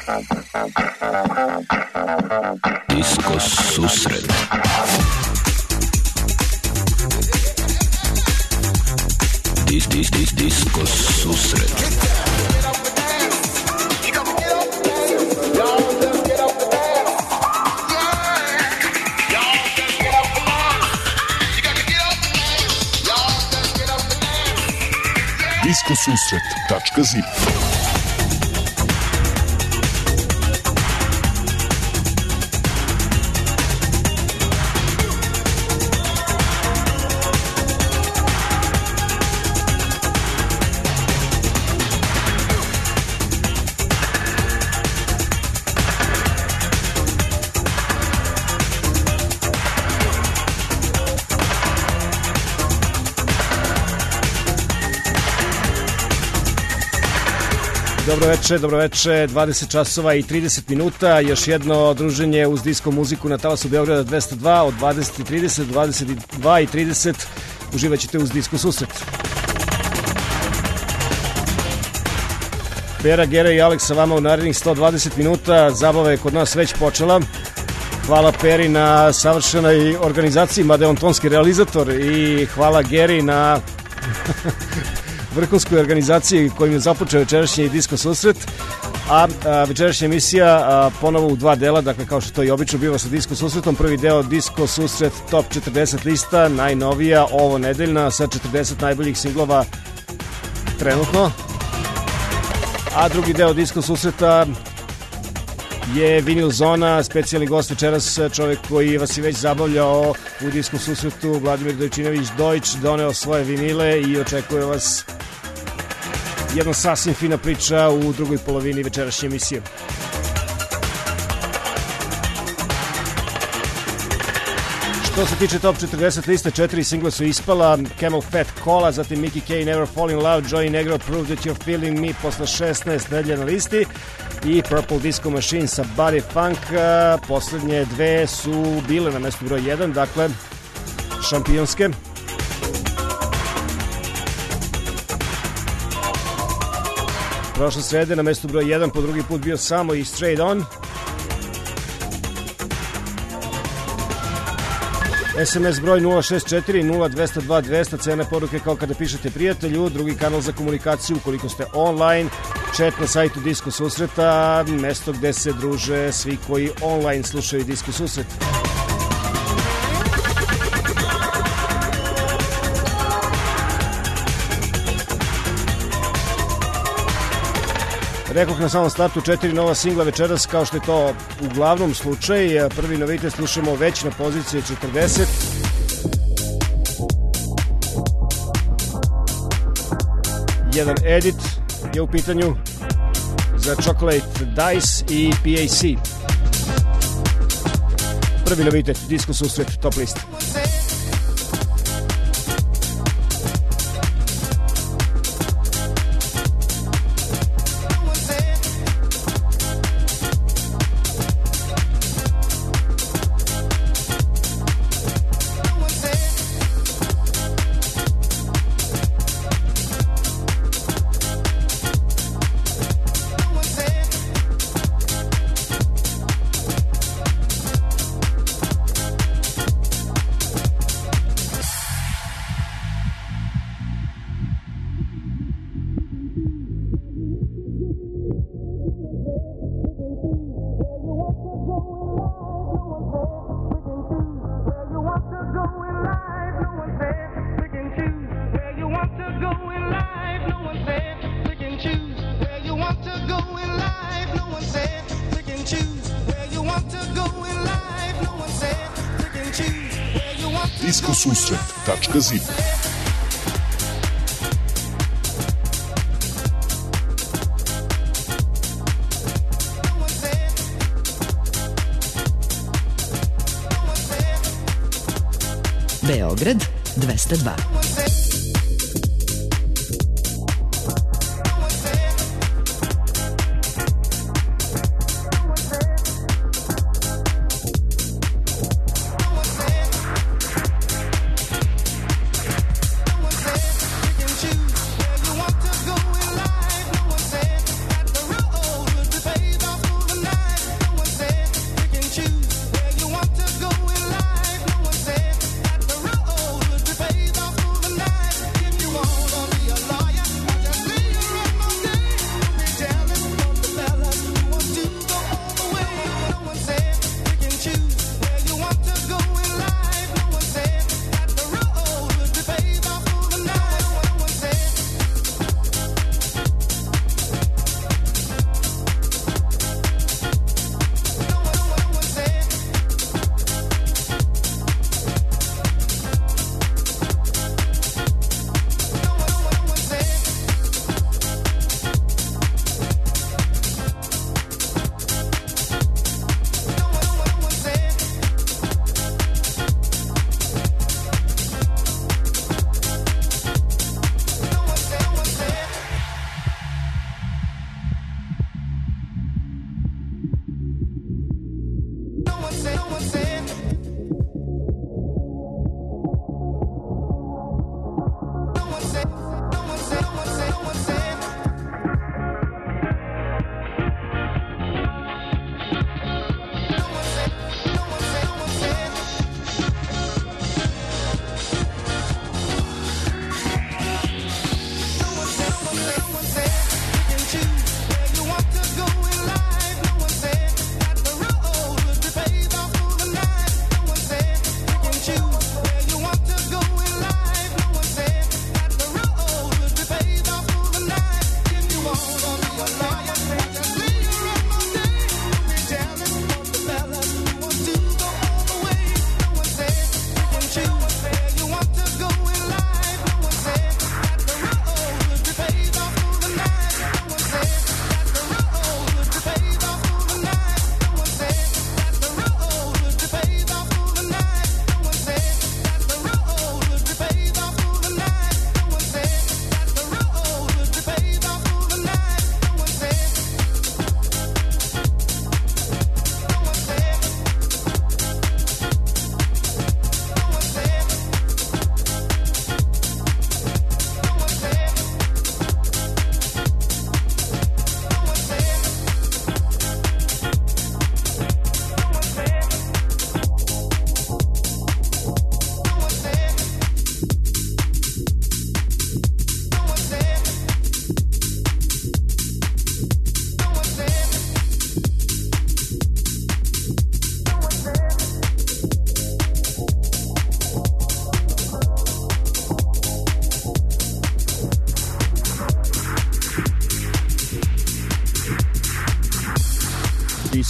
Disko susret. Disko susret. Diskosusret.zip. Dobro veče, 20 časova i 30 minuta, još jedno druženje uz disko muziku na talasu Beograda 202 od 20.30 do 22.30. Uživat ćete uz disko susret. Pera, Gera i Aleks sa vama u narednih 120 minuta, zabava je kod nas već počela. Hvala Peri na savršenoj organizaciji, mada je on tonski realizator, i hvala Geri na vrhunskoj organizaciji kojim je započeo večerašnji disko susret, a večerašnja emisija ponovo u dva dela, dakle kao što to i obično biva sa disko susretom. Prvi deo disko susret top 40 lista, najnovija ovo nedeljna sa 40 najboljih singlova trenutno, a drugi deo disko susreta je Vinil Zona, specijalni gost večeras, čovjek koji vas je već zabavljao u disko susretu, Vladimir Dojčinović Dojč, doneo svoje vinile i očekuje vas jedna sasvim fina priča u drugoj polovini večerašnje emisije. Što se tiče top 40 liste, 4 single su ispala: Camel Fat Cola, zatim Mickey K, Never Fall in Love, Joey Negro, Prove That You're Feeling Me posle 16 nedelja na listi, i Purple Disco Machine sa Body Funk. Poslednje dve su bile na mestu broj 1, dakle šampionske. Prošle srede na mestu broj 1 po drugi put bio samo i Straight On. SMS broj 064 0202 200, cena poruke kao kada pišete prijatelju, drugi kanal za komunikaciju ukoliko ste online, chat na sajtu Disko susreta, mesto gde se druže svi koji online slušaju Disko susret. Rekoh na samom startu 4 nova singla večeras, kao što je to uglavnom slučaj. Prvi novitet slušamo već na poziciji 40. Jedan edit je u pitanju za Chocolate Dice i PAC. Prvi novitet, Disko susret, top list. Diskosusret.zip. Beograd 202.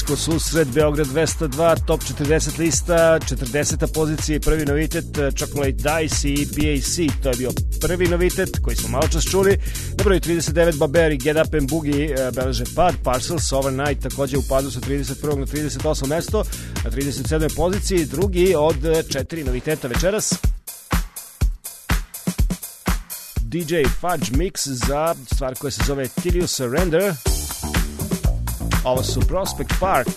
Disko Susret Beograd 202, top 40 lista, 40. pozicija i prvi novitet Chocolate Dice i BAC, to je bio prvi novitet koji smo malo čas čuli. Na broju 39 Baberi, Get Up and Boogie beleže pad, Parcels Overnight takođe u padu sa 31. na 38. mesto, na 37. poziciji, drugi od 4 noviteta večeras. DJ Fudge Mix za stvar koja se zove Till You Surrender. Ovo su Prospect Park.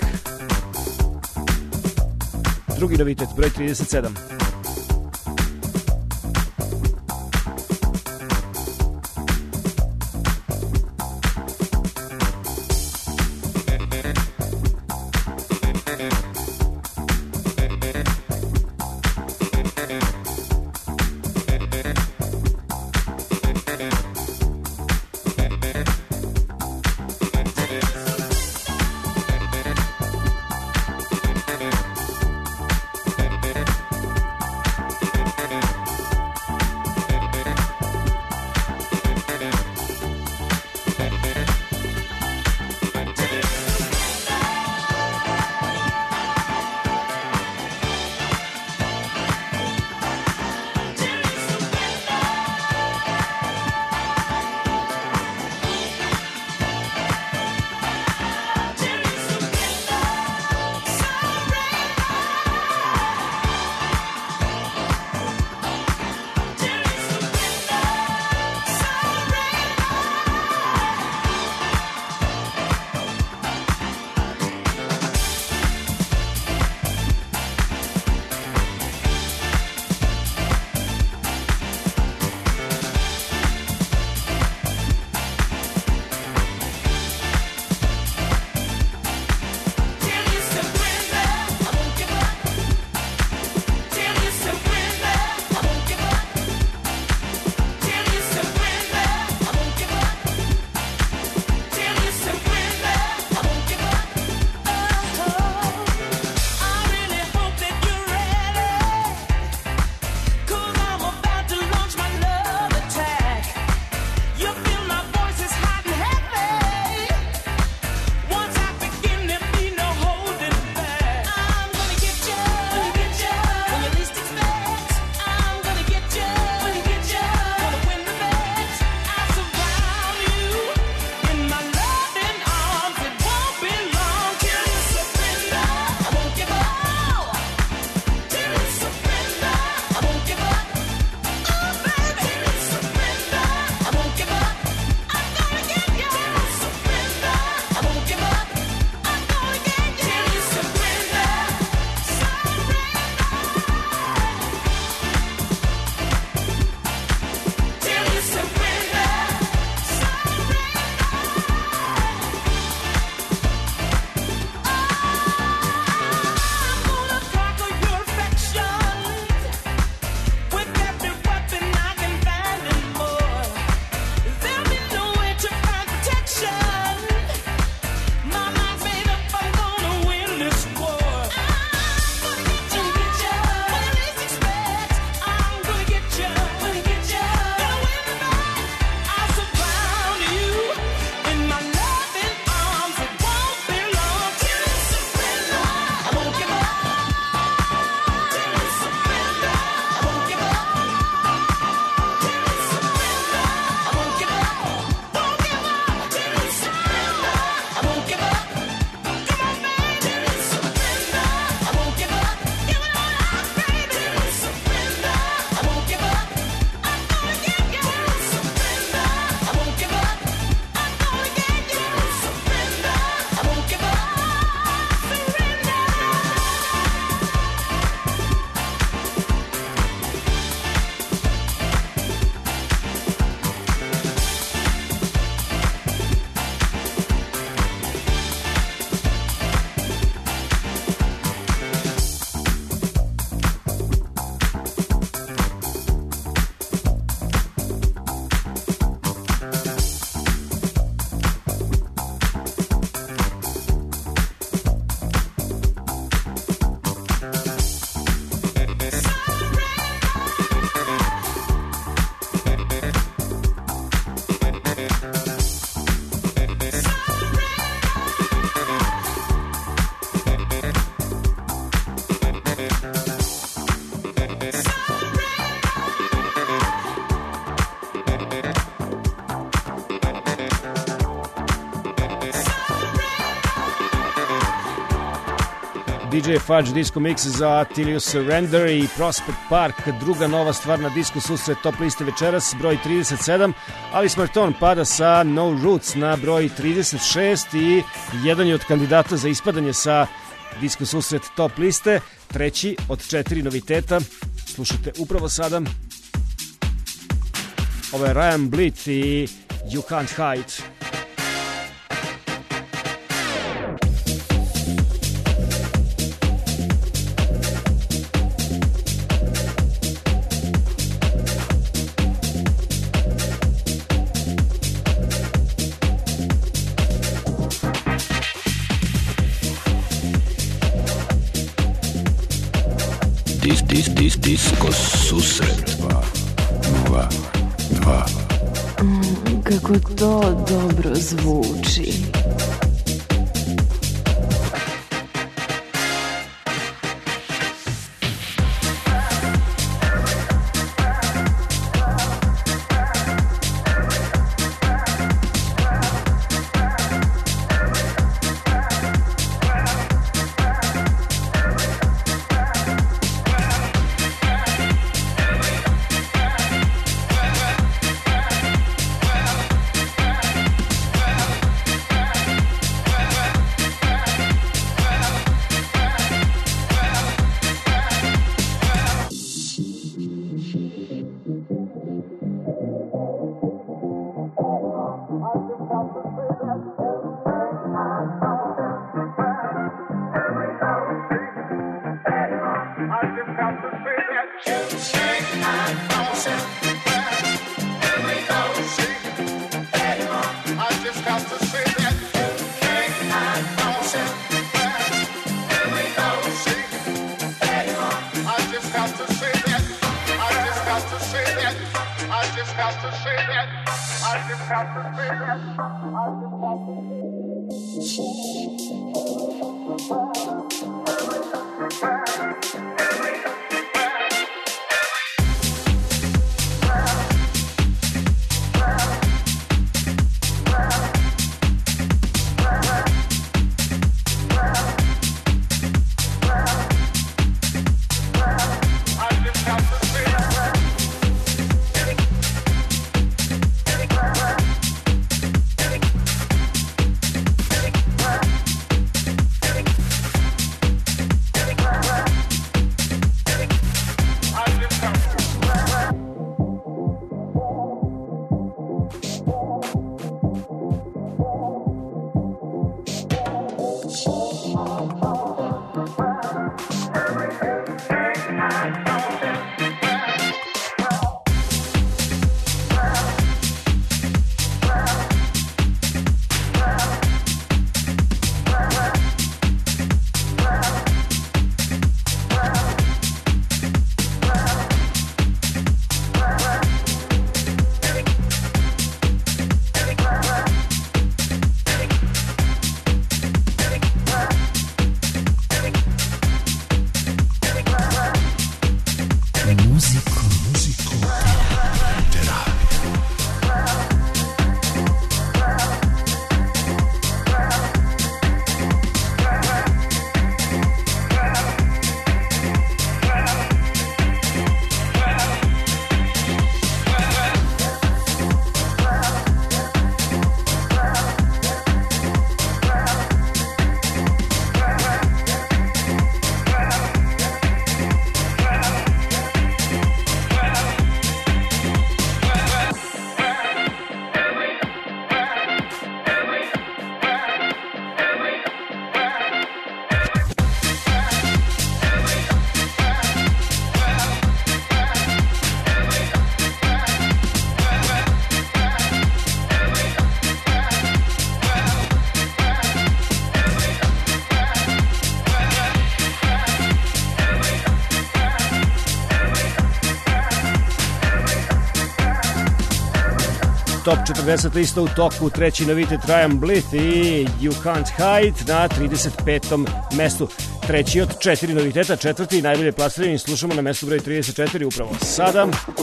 Drugi novitet, broj 37. DJ Fudge Disco Mix za Till You Surrender i Prospect Park, druga nova stvar na Disco Susret top liste večeras, broj 37. Alice Marton pada sa No Roots na broj 36 i jedan je od kandidata za ispadanje sa Disco Susret top liste, treći od 4 noviteta. Slušajte upravo sada. Ovo je Ryan Bleeth i You Can't Hide. Disco Susret 2. Kako to dobro zvuči. Top 40 lista u toku, treći novitet Ryan Bleeth i You Can't Hide na 35. mestu. Treći od 4 noviteta, četvrti najbolje plasirani, slušamo na mestu broj 34 upravo sada.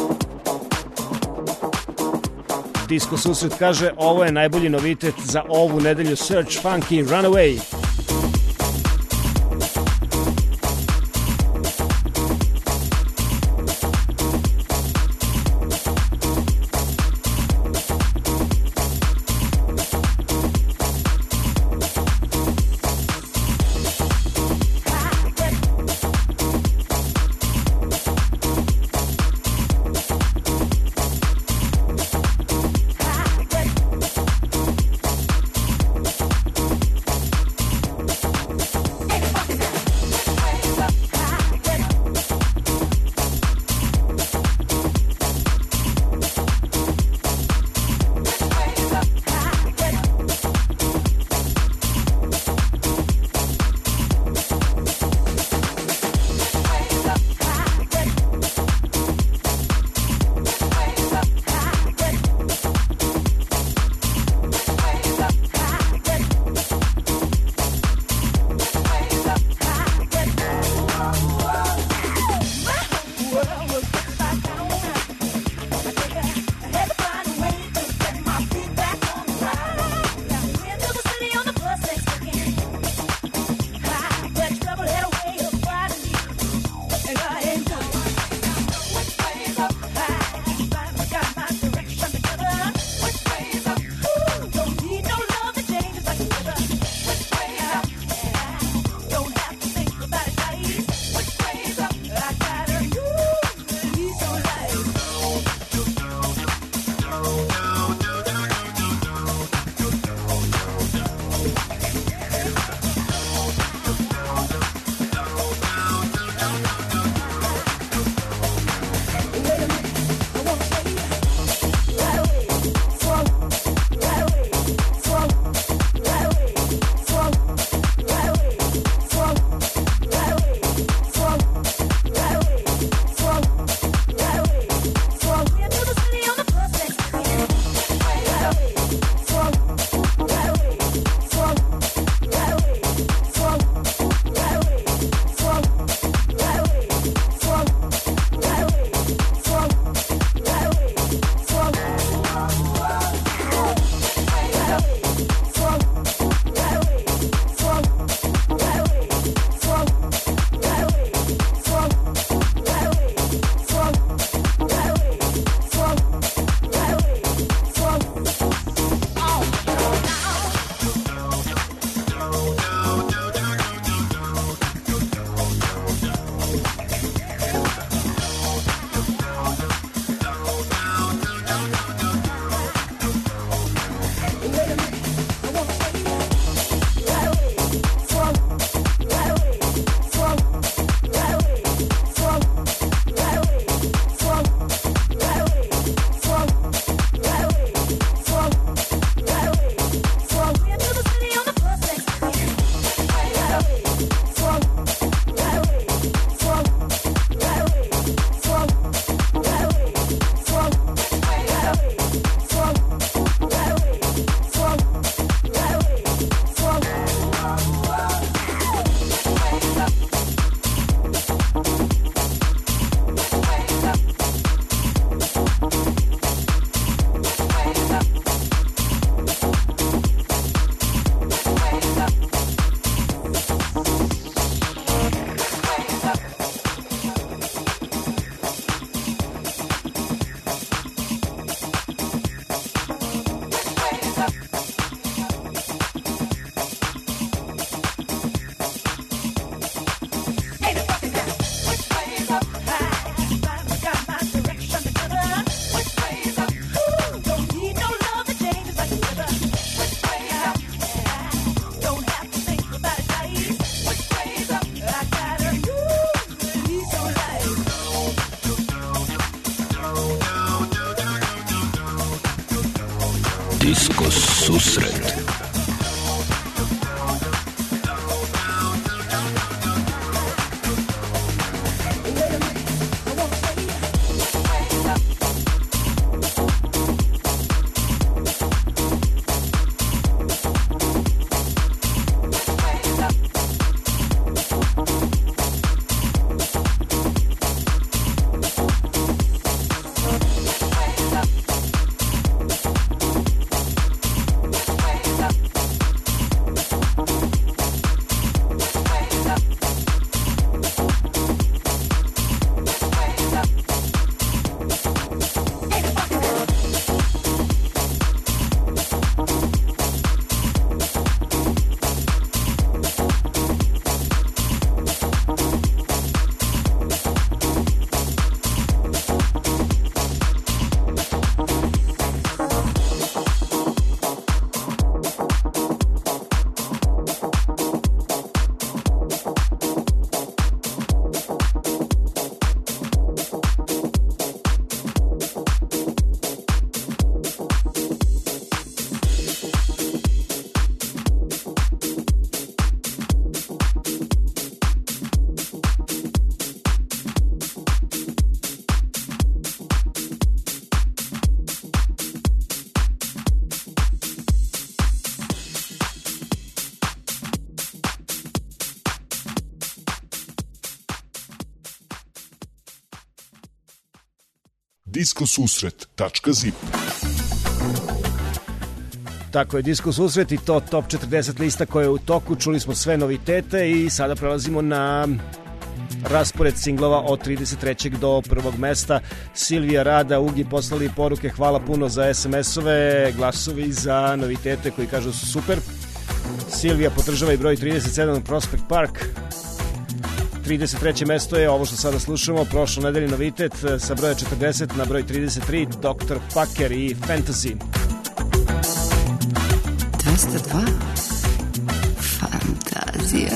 Disco Susret kaže ovo je najbolji novitet za ovu nedelju, Search Funky Runaway. Disko susret. Diskosusret.zip. Tako je, Disko susret i to top 40 lista koja je u toku. Čuli smo sve novitete i sada prelazimo na raspored singlova od 33. do prvog mesta. Silvija, Rada, Ugi poslali poruke, hvala puno za SMS-ove, glasovi za novitete koji kažu su super. Silvija podržava i broj 37 Prospect Park. 33. mesto je ovo što sada slušamo, prošlo nedelji novitet sa broja 40 na broj 33 Dr. Packer i Fantasy. 202 Fantazija.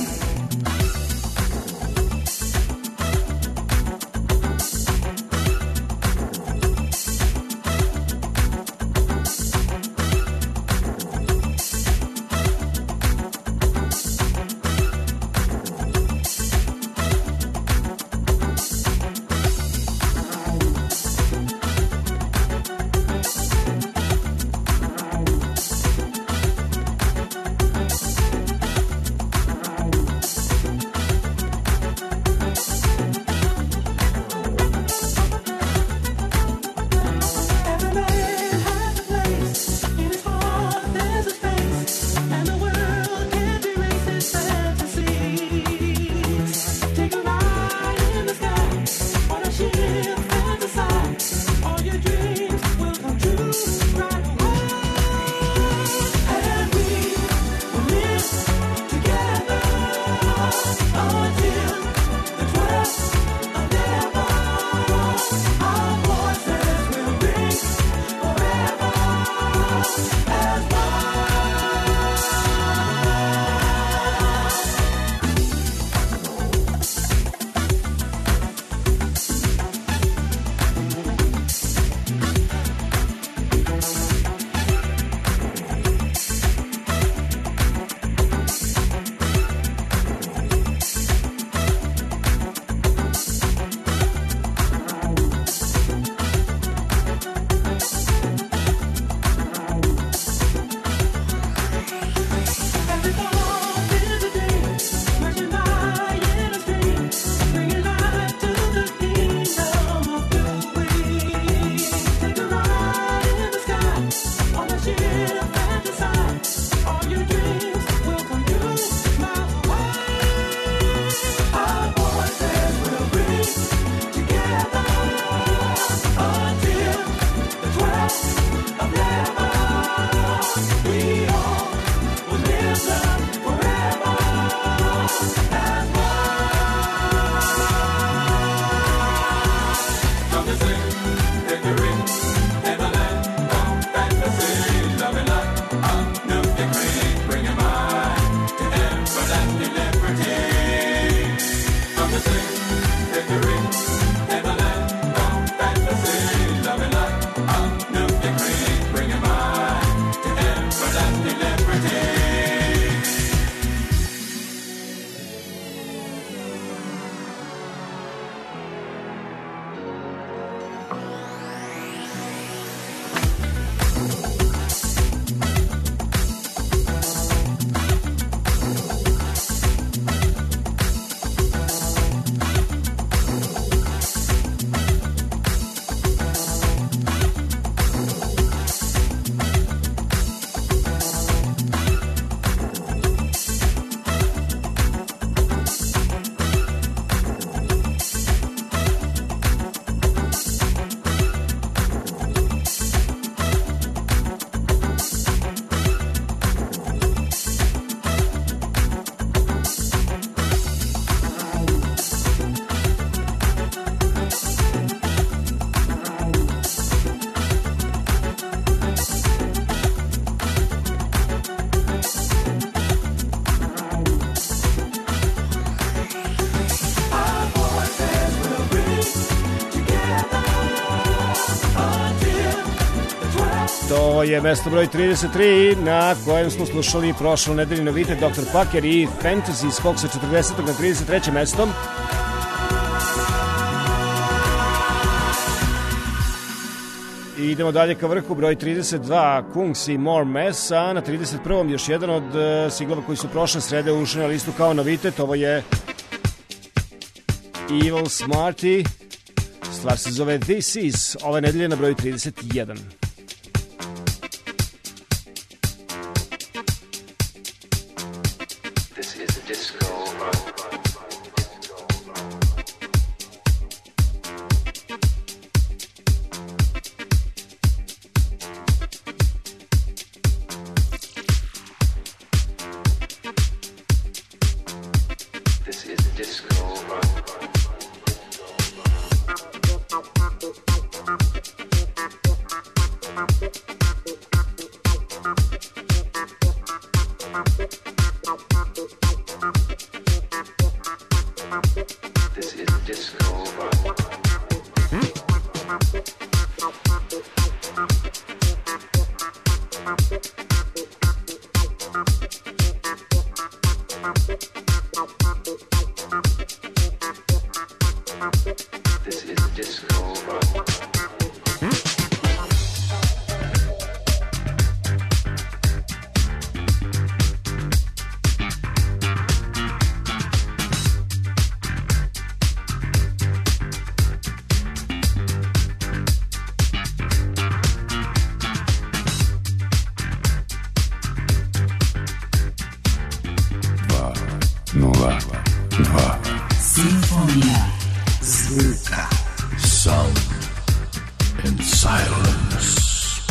To je mesto broj 33 na kojem smo slušali prošlu nedelju novitet Dr. Packer i Fantasy skok sa 40. na 33. mesto. I idemo dalje ka vrhu, broj 32 Kungs i More Mess, a na 31. još jedan od singlova koji su prošle srede ušli na listu kao novitet. Ovo je Evil Smarty, stvar se zove This Is, ove nedelje na broju 31. Simfonija zvuka. Sound and silence.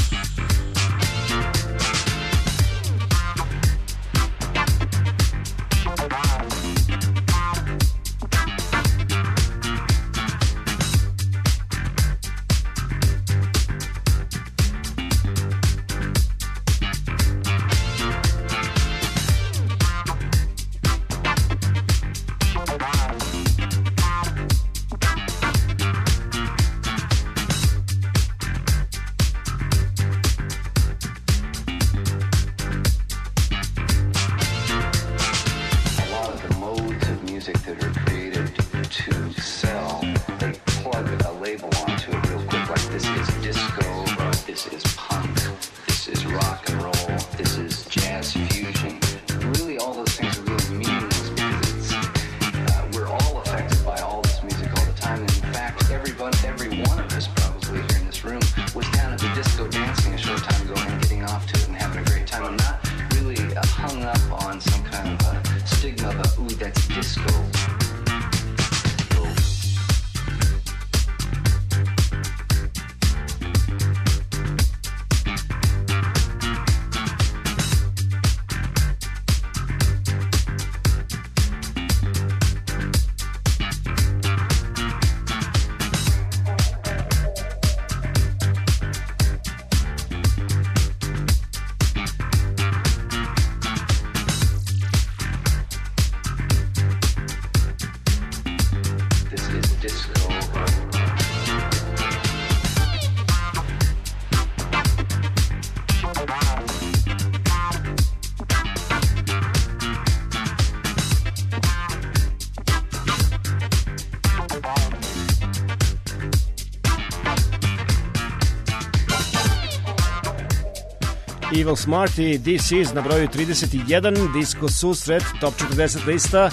Evil Smarty, This Is na broju 31, Disco Susret, top 40 lista,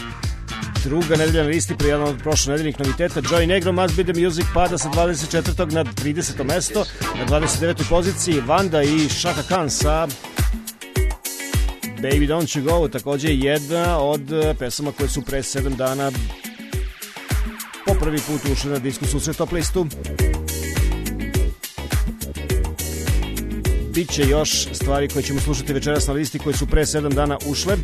druga nedelja na listi, pre jedan od prošle nedeljnih noviteta. Joey Negro, Must Be The Music pada sa 24. na 30. mesto, na 29. poziciji Vanda i Shaka Khan sa Baby Don't You Go, takođe jedna od pesama koje su pre 7 dana po prvi put ušli na Disco Susret top listu. Biće još stvari koje ćemo slušati večeras na listi koje su pre 7 dana ušle.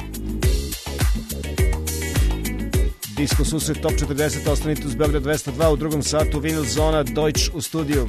Disco Susret Top 40, ostanite uz Beograd 202 u drugom satu, Vinyl Zona, Deutsch u studiju.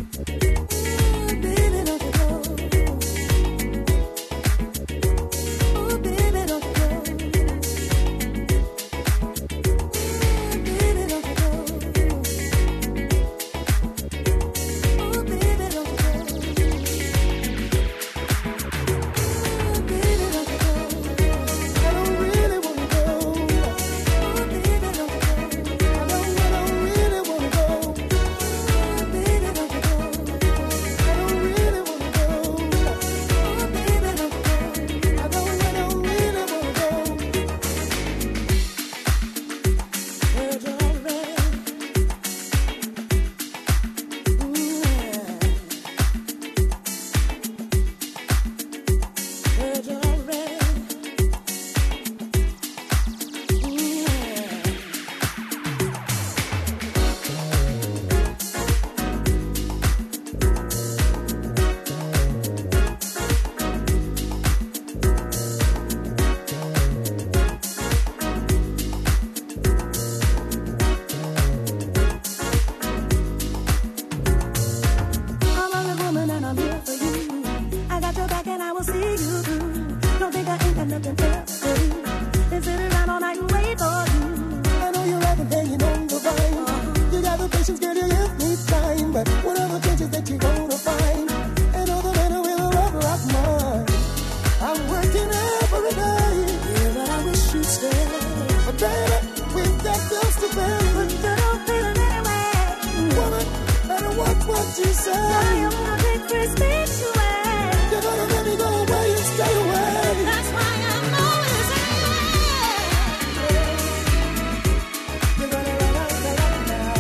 nothing else to do. Been sitting around all night and wait for you. I know you're out there hanging on the vine. You got the patience, girl, you give me time. But whatever changes that you're gonna find, and all the matter with a rubber rock mine. I'm working every day. Yeah, but I wish you'd stay. But baby, we've got bills to pay. But you don't feel it anyway. Woman, better watch what you say. Now you wanna take free speech away. You're gonna let me go away and stay away. That's why I'm always away. You're gonna run out now.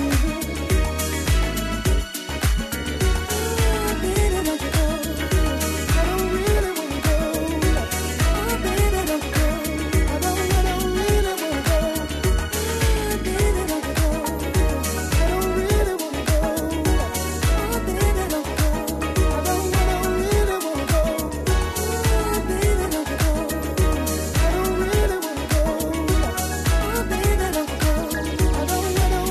Baby, don't you go. I don't really wanna go. Oh, baby, don't you go. I don't really wanna go. Baby, don't you go. I don't really wanna go. Oh, baby, don't you go. I don't really wanna go. Baby, don't you go. I don't really wanna go. Oh, baby, don't you go. I don't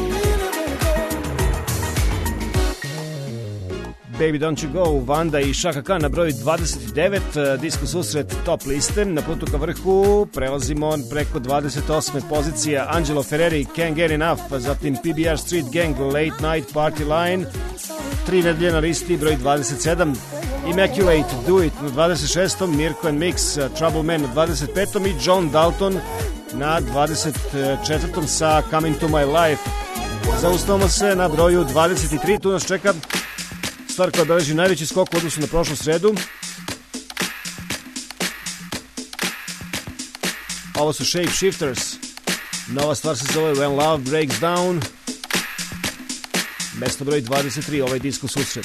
really wanna go. Baby Don't You Go, Vanda i Chaka Khan na broju 29, disko susret top liste. Na putu ka vrhu prelazimo preko 28. pozicija Angelo Ferreri, Can't Get Enough, zatim PBR Street Gang, Late Night Party Line, 3 nedelje na listi, broj 27, Immaculate, Do It na 26. Mirko and Mix, Trouble Man na 25. i John Dalton na 24. sa Coming to My Life. Zaustavamo se na broju 23, tu nas čeka stvar koja beleži najveći skok u odnosu na prošlu sredu. Ovo su Shape Shifters. Nova stvar se zove When Love Breaks Down. Mesto broj 23, ovaj disko susret.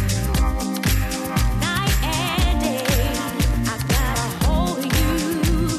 Night and day, I gotta hold you.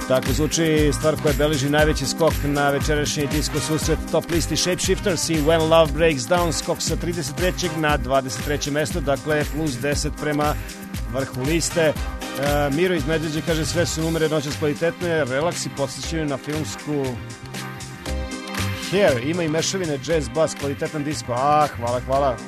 Tako zvuči stvar koja beleži najveći skok na večerašnji disko susret top listi Shapeshifters i When Love Breaks Down, skok sa 33. na 23. mesto, dakle plus 10 prema vrhu liste. Miro iz Medveđe kaže sve su numere noćas kvalitetne, relaksi podsjećaju na filmsku Hair, ima i mešavine, jazz, bass, kvalitetan disko. Hvala.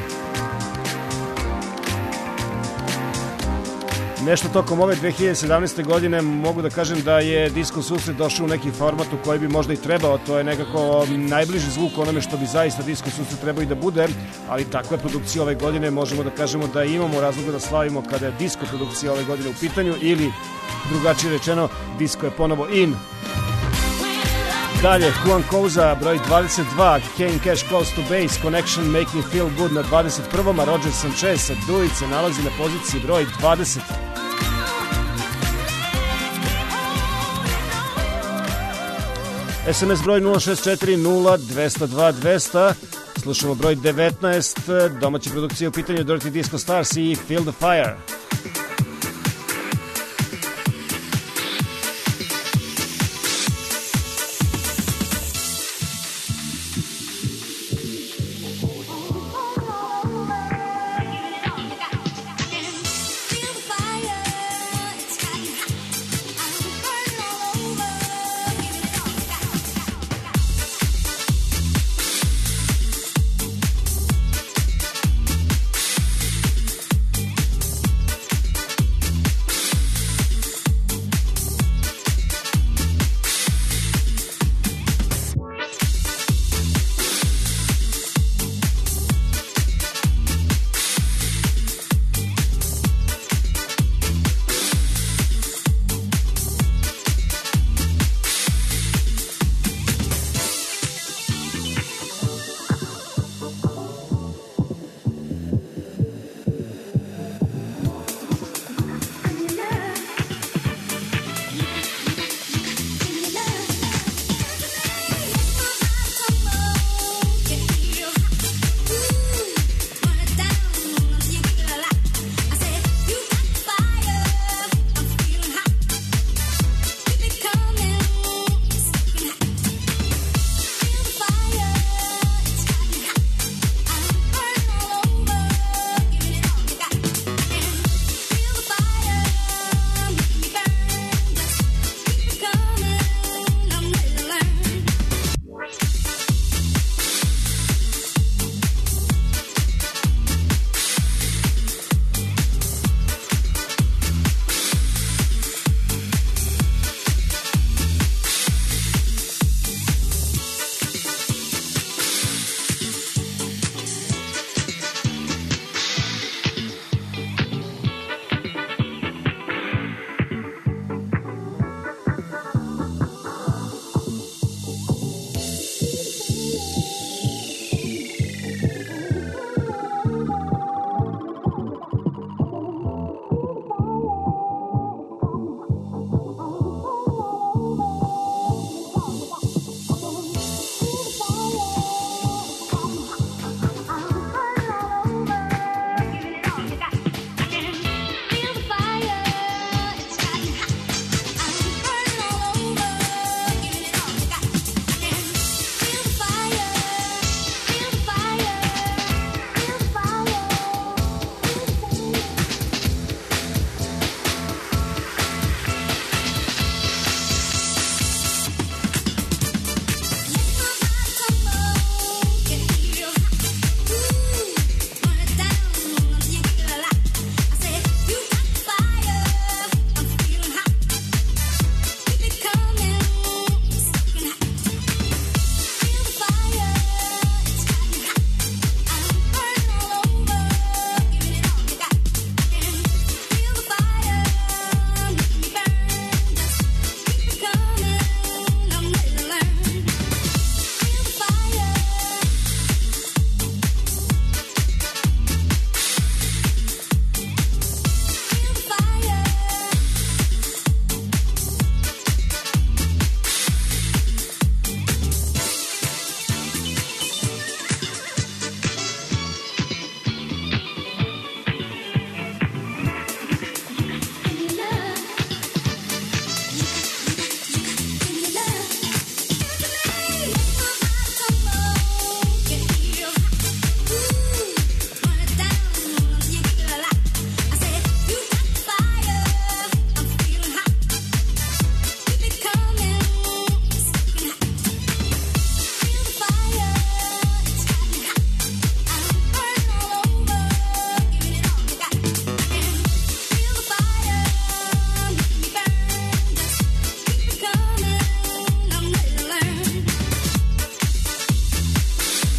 Nešto tokom ove 2017. godine mogu da kažem da je disko susret došao u neki format u koji bi možda i trebao, to je nekako najbliži zvuk onome što bi zaista disko susret trebao i da bude, ali takva produkcija ove godine možemo da kažemo da imamo razloga da slavimo kada je disko produkcija ove godine u pitanju, ili drugačije rečeno, disko je ponovo in. Dalje, Juan Couza, broj 22, Kane Cash Close to Base, Connection, Make Me Feel Good na 21. A Roger Sanchez sa Do It se nalazi na poziciji broj 20. SMS broj 064 0202 200. Slušamo broj 19, domaće produkcije u pitanju Dirty Disco Stars i Feel the Fire.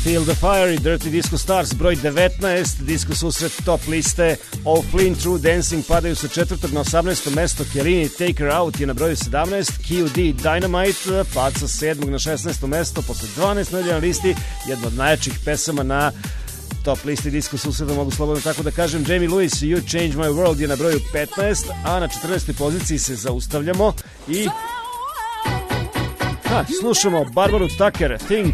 Feel the Fire i Dirty Disco Stars, broj 19, disco susret top liste. All Flynn True Dancing padaju sa 4. na 18. mesto, Chiellini Take Her Out je na broju 17, QD Dynamite pad sa 7. na 16. mesto, posle 12 nedelja na listi, jedna od najjačih pesama na top listi disco susreta, mogu slobodno tako da kažem. Jamie Lewis, You Change My World je na broju 15, a na 14. poziciji se zaustavljamo i slušamo Barbaru Tucker, Think.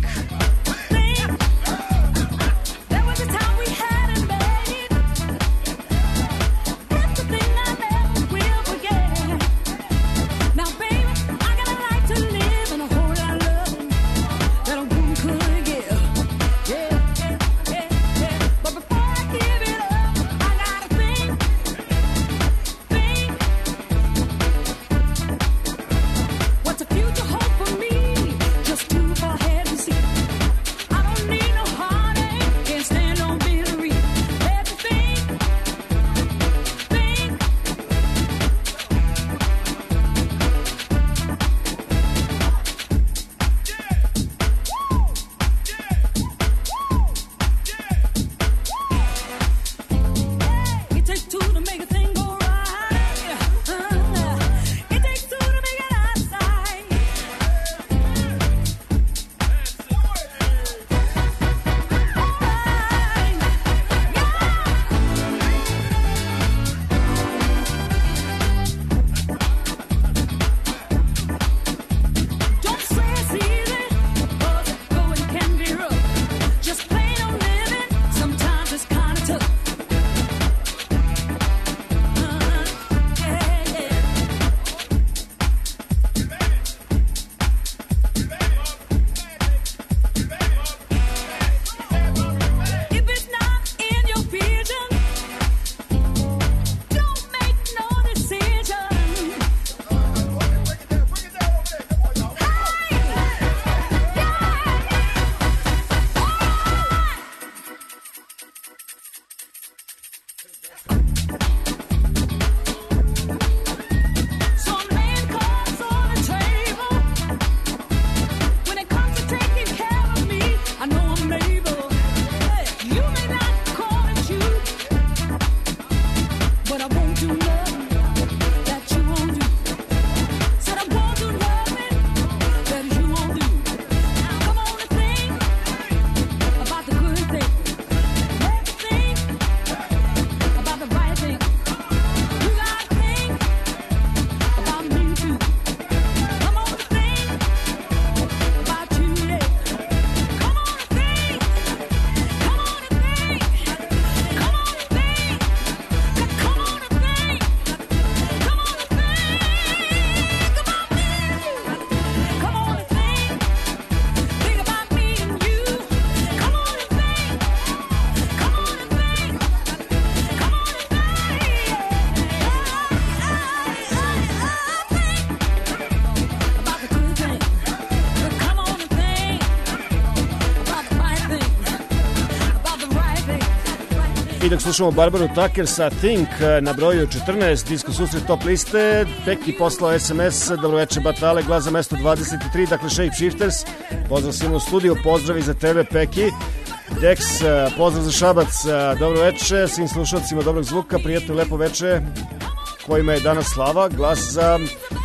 I dok slušamo Barbaru Tucker sa Think na broju 14 disco susret top liste, Peki poslao SMS, dobroveče Batale, glas za mesto 23, dakle Shape Shifters, pozdrav svima u studiju, pozdrav i za tebe Peki. Dex, pozdrav za Šabac, dobro veče, svim slušalcima dobrog zvuka, prijatno i lepo veče, kojima je danas slava, glas za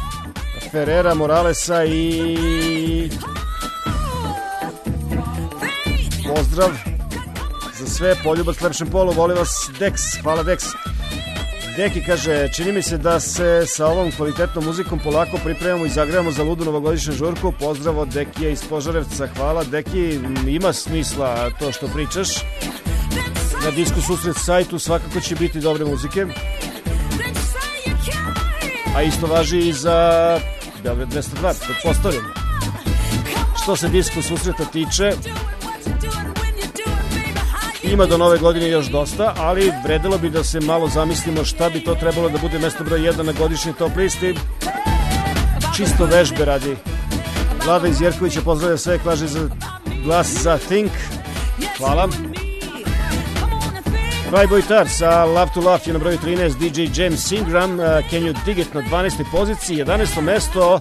Ferrera, Moralesa i pozdrav za sve, poljubac lepšem polu, voli vas Dex, hvala Dex. Deki kaže, čini mi se da se sa ovom kvalitetnom muzikom polako pripremamo i zagrevamo za ludu novogodišnju žurku. Pozdrav od Dekija iz Požarevca, hvala Deki, ima smisla to što pričaš. Na Disco Susret sajtu svakako će biti dobre muzike, a isto važi i za Beograd 202, pretpostavljam. Što se Disco Susreta tiče, ima do nove godine još dosta, ali vredelo bi da se malo zamislimo šta bi to trebalo da bude mesto broj 1 na godišnjoj top listi. Čisto vežbe radi. Vlada iz Jerkovića pozdravlja sve, kaže za glas za Think. Hvala. Cryboy Tars, Love to Laugh je na broju 13, DJ James Ingram, Can You Dig It na 12. poziciji, 11. mesto.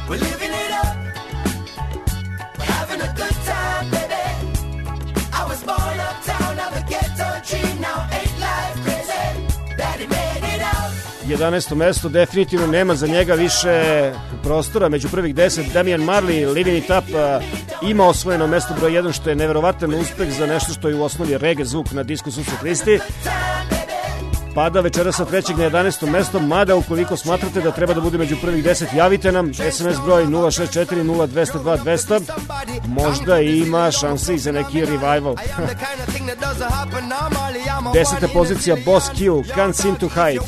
We're living it up. We're having a good time, baby. I was born uptown of a ghetto tree. Now ain't life crazy? Daddy made it out. 11. mesto, definitivno nema za njega više prostora. Među prvih 10 Damian Marley, Living It Up, ima osvojeno mesto broj 1, što je neverovatan uspeh za nešto što je u osnovi reggae zvuk na disco susret listi. Pada večera sa 3. na 11. mesto, mada ukoliko smatrate da treba da bude među prvih 10, javite nam, SMS broj 064 0202 200, možda ima šanse i za neki revival. 10. pozicija Boss Q, Can't Seem to Hide.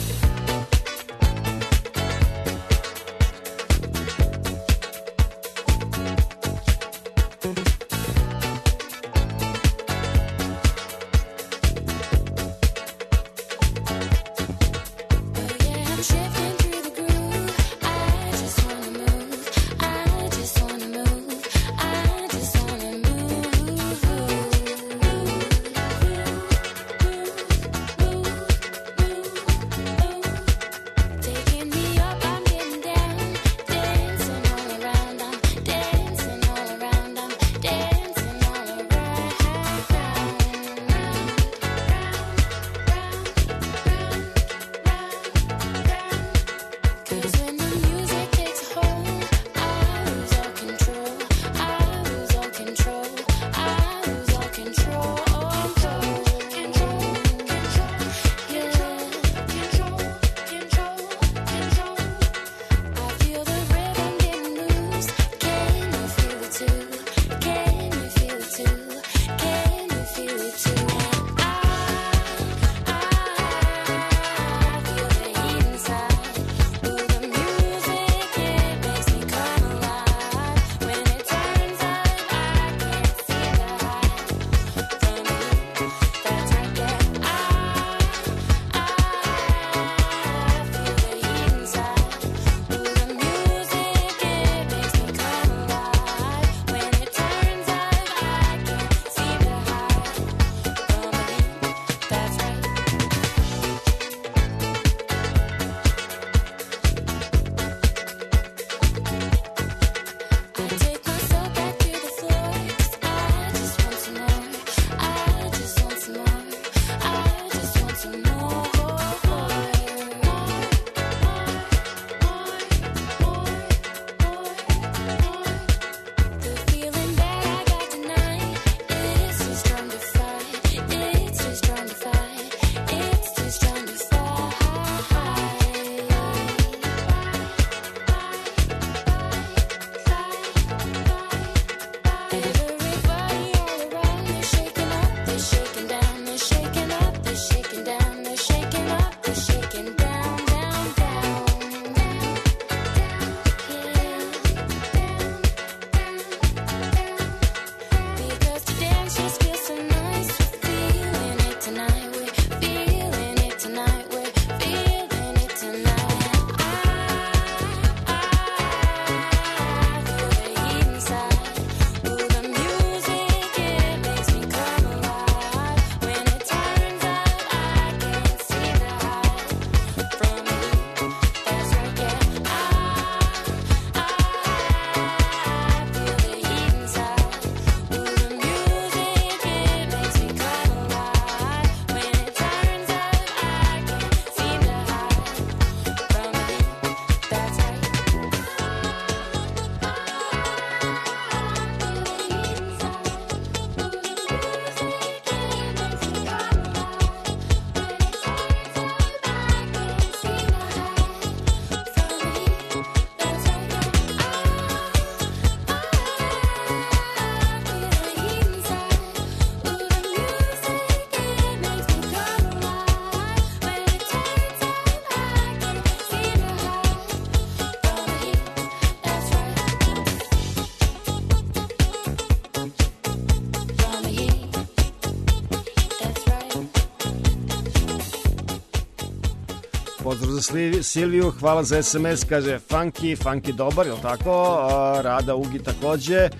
Pozdrav za Silviju, hvala za SMS, kaže Funky dobar, je li tako? Rada Ugi takođe.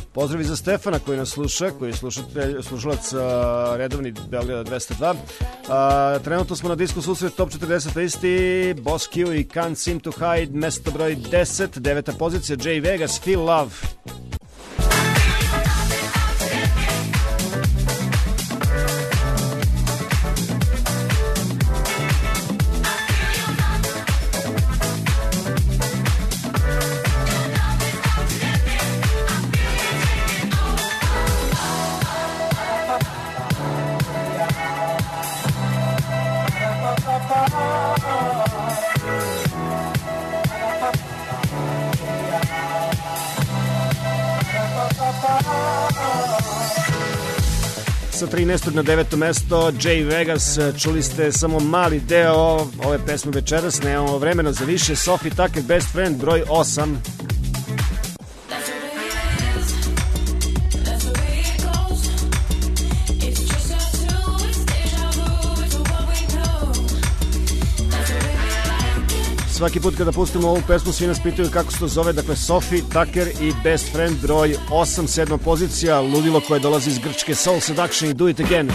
Pozdrav i za Stefana koji nas sluša, koji je slušalac redovni Beograda 202. Trenutno smo na disku susret Top 40 listi, Boss Q i Can't Seem to Hide, mesto broj 10, 9. pozicija, Jay Vegas, Feel Love. Sa 13. na 9. mesto Jay Vegas, čuli ste samo mali deo ove pesme večeras, nemamo vremena za više. Sophie Tucker, Best Friend, broj 8. Svaki put kada pustimo ovu pesmu svi nas pitaju kako se to zove, dakle Sophie Tucker i Best Friend broj 8, 7. pozicija, ludilo koje dolazi iz Grčke, Soul Seduction i Do It Again.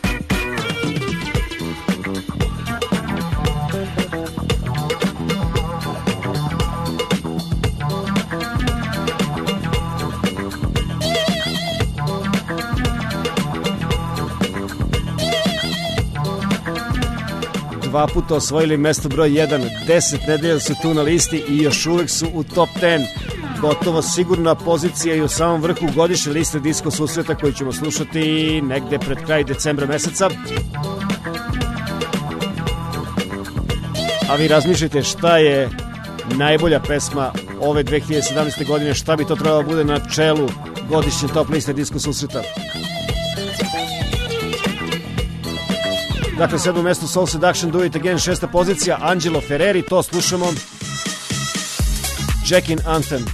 Dva puta osvojili mesto broj 1, 10 nedelja su tu na listi i još uvek su u top 10. Gotovo sigurna pozicija i u samom vrhu godišnje liste disko susreta koji ćemo slušati negde pred kraj decembra meseca. A vi razmišljate šta je najbolja pesma ove 2017. godine, šta bi to trebalo da bude na čelu godišnje top liste disko susreta. Dakle, 7. mesto Soul Seduction, Do It Again, 6. pozicija Angelo Ferreri, to slušamo. Jackin Anthem.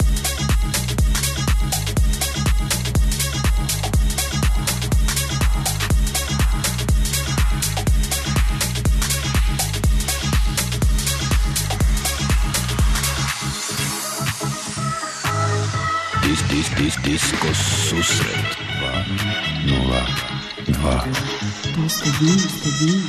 Disko susret 202. To ste vi.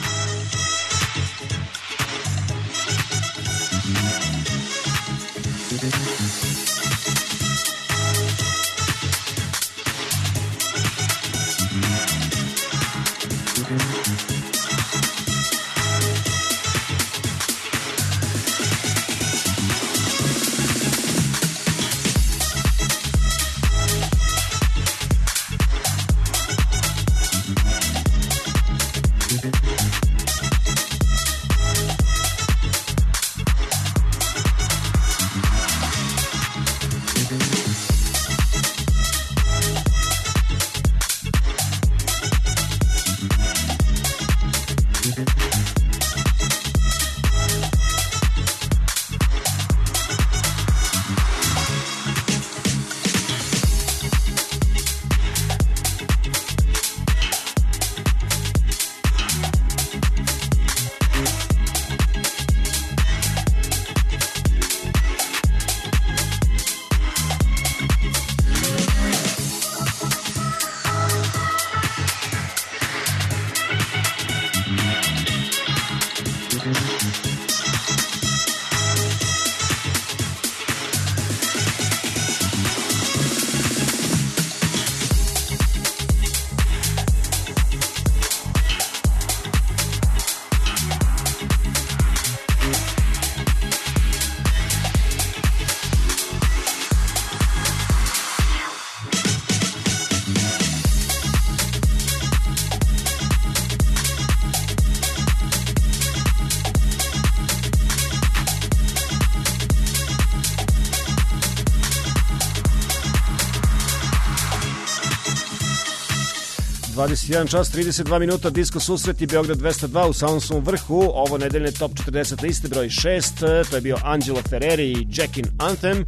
...21 čas, 32 minuta, disko susret i Beograd 202 u samom svom vrhu. Ovo nedeljne top 40 liste, broj 6, to je bio Angelo Ferreri i Jackin Anthem.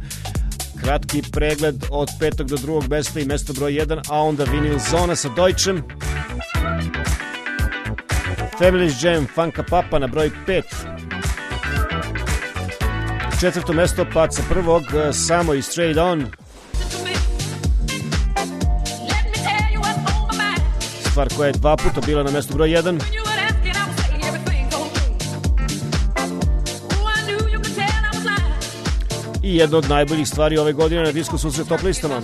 Kratki pregled od 5. do 2. mesta i mesto broj 1, a onda Vinyl Zona sa Deutschem. Family's Jam, Funka Papa na broj 5. 4. mesto pad sa prvog, Samo i Straight On. stvar koja je 2 puta bila na mestu broj 1. I jedna od najboljih stvari ove godine na Disco Susret top listama.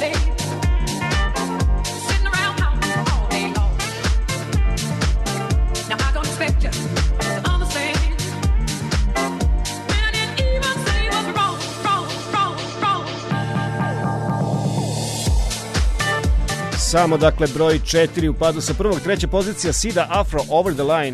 Samo dakle broj 4 u padu sa prvog, treća pozicija Sida Afro Over the Line.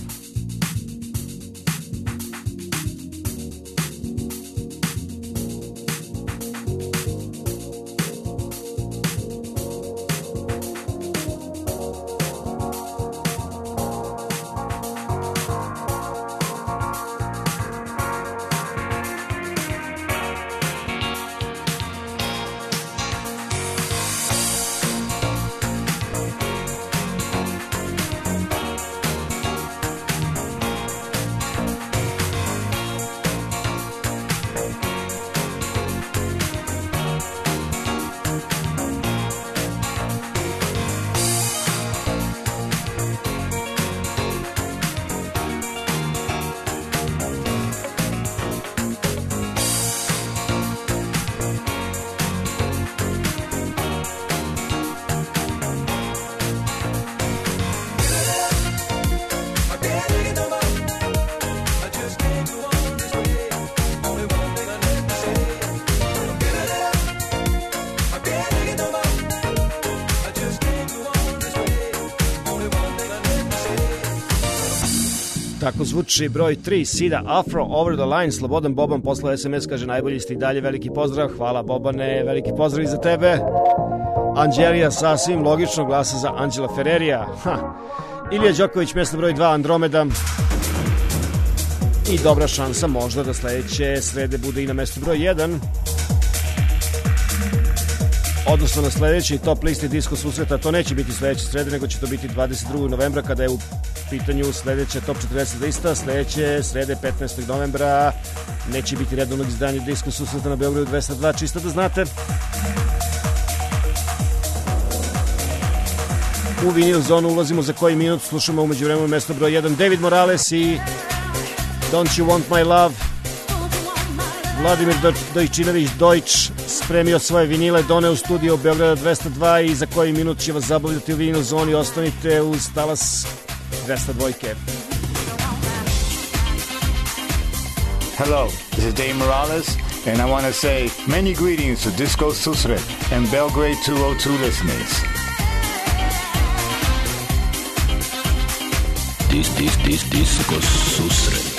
Tako zvuči broj 3, Sida Afro Over the Line. Slobodan Boban poslao SMS, kaže najbolji ste i dalje, veliki pozdrav. Hvala Bobane, veliki pozdrav i za tebe. Anđelija sasvim logično glasa za Anđela Ferrerija. Ilija Đoković, mjesto broj 2, Andromeda. I dobra šansa možda da sledeće srede bude i na mjestu broj 1. Odnosno na sledećoj top listi Disco Susreta. To neće biti sledeće srede, nego će to biti 22. novembra kada je u pitanju sledeća top 40 lista. Sledeće srede 15. novembra neće biti redovnog izdanja Disco Susreta na Beogradu 202, čisto da znate. U vinil zonu ulazimo za koji minut, slušamo umeđu vremenu mesto broj 1 David Morales i Don't You Want My Love. Vladimir Dojčinović Dojč spremio svoje vinile, doneo u studio Beograda 202 i za koji minut će vas zabavljati u vinil zoni. Ostanite uz talas 202. Hello, this is Dave Morales, and I want to say many greetings to Disco Susret and Belgrade 202 listeners. Disco Susret.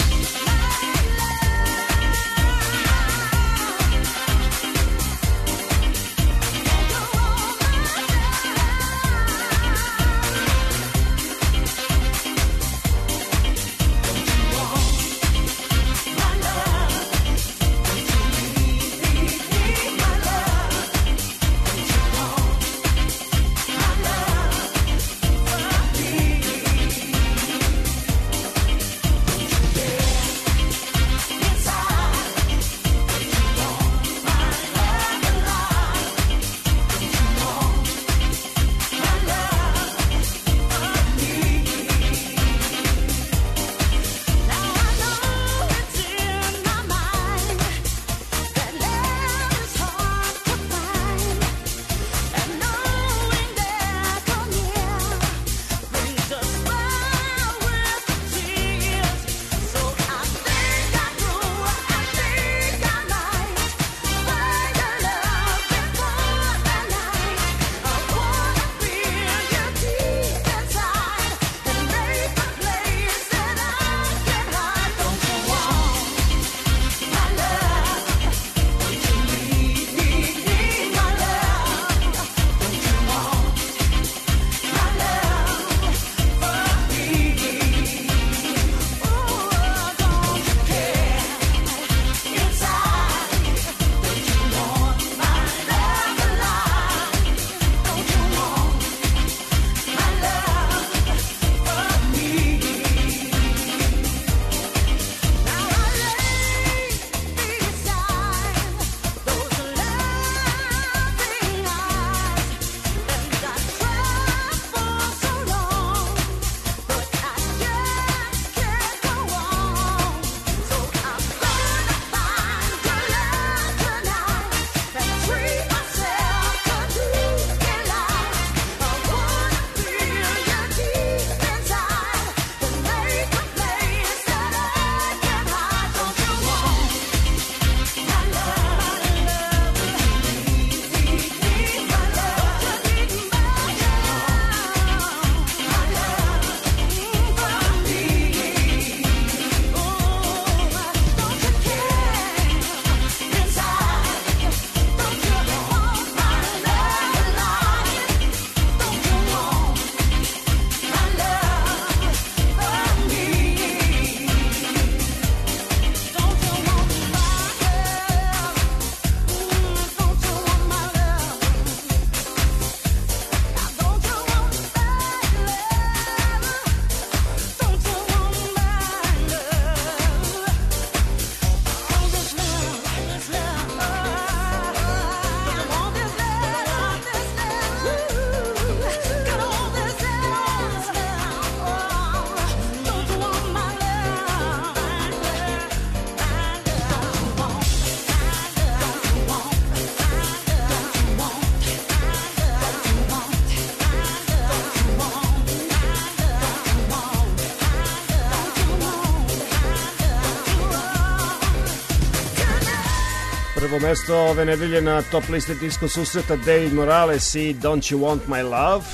Prvo mesto ove nedelje na top listi Disko susreta David Morales i Don't You Want My Love.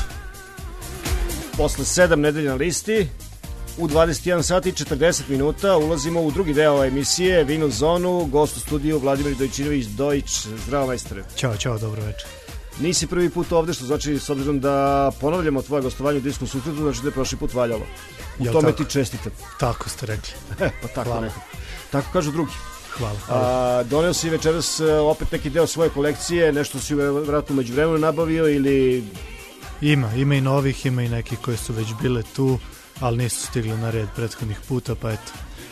Posle 7 nedelja na listi, u 21 sati i 40 minuta ulazimo u drugi deo emisije Vinyl Zonu, gost u studiju Vladimir Dojčinović Dojić. Zdravo majstore. Ćao, dobro večer. Nisi prvi put ovde, što znači, s obzirom da ponavljamo tvoje gostovanje u Disku susretu, znači da je prošli put valjalo. U tome ti čestitam. Tako ste rekli. Pa tako nekako. Tako kažu drugi. Hvala. Doneo si večeras opet neki deo svoje kolekcije, nešto si vjerojatno među vremenu nabavio ili... Ima i novih, ima i nekih koje su već bile tu, ali nisu stigli na red prethodnih puta, pa eto.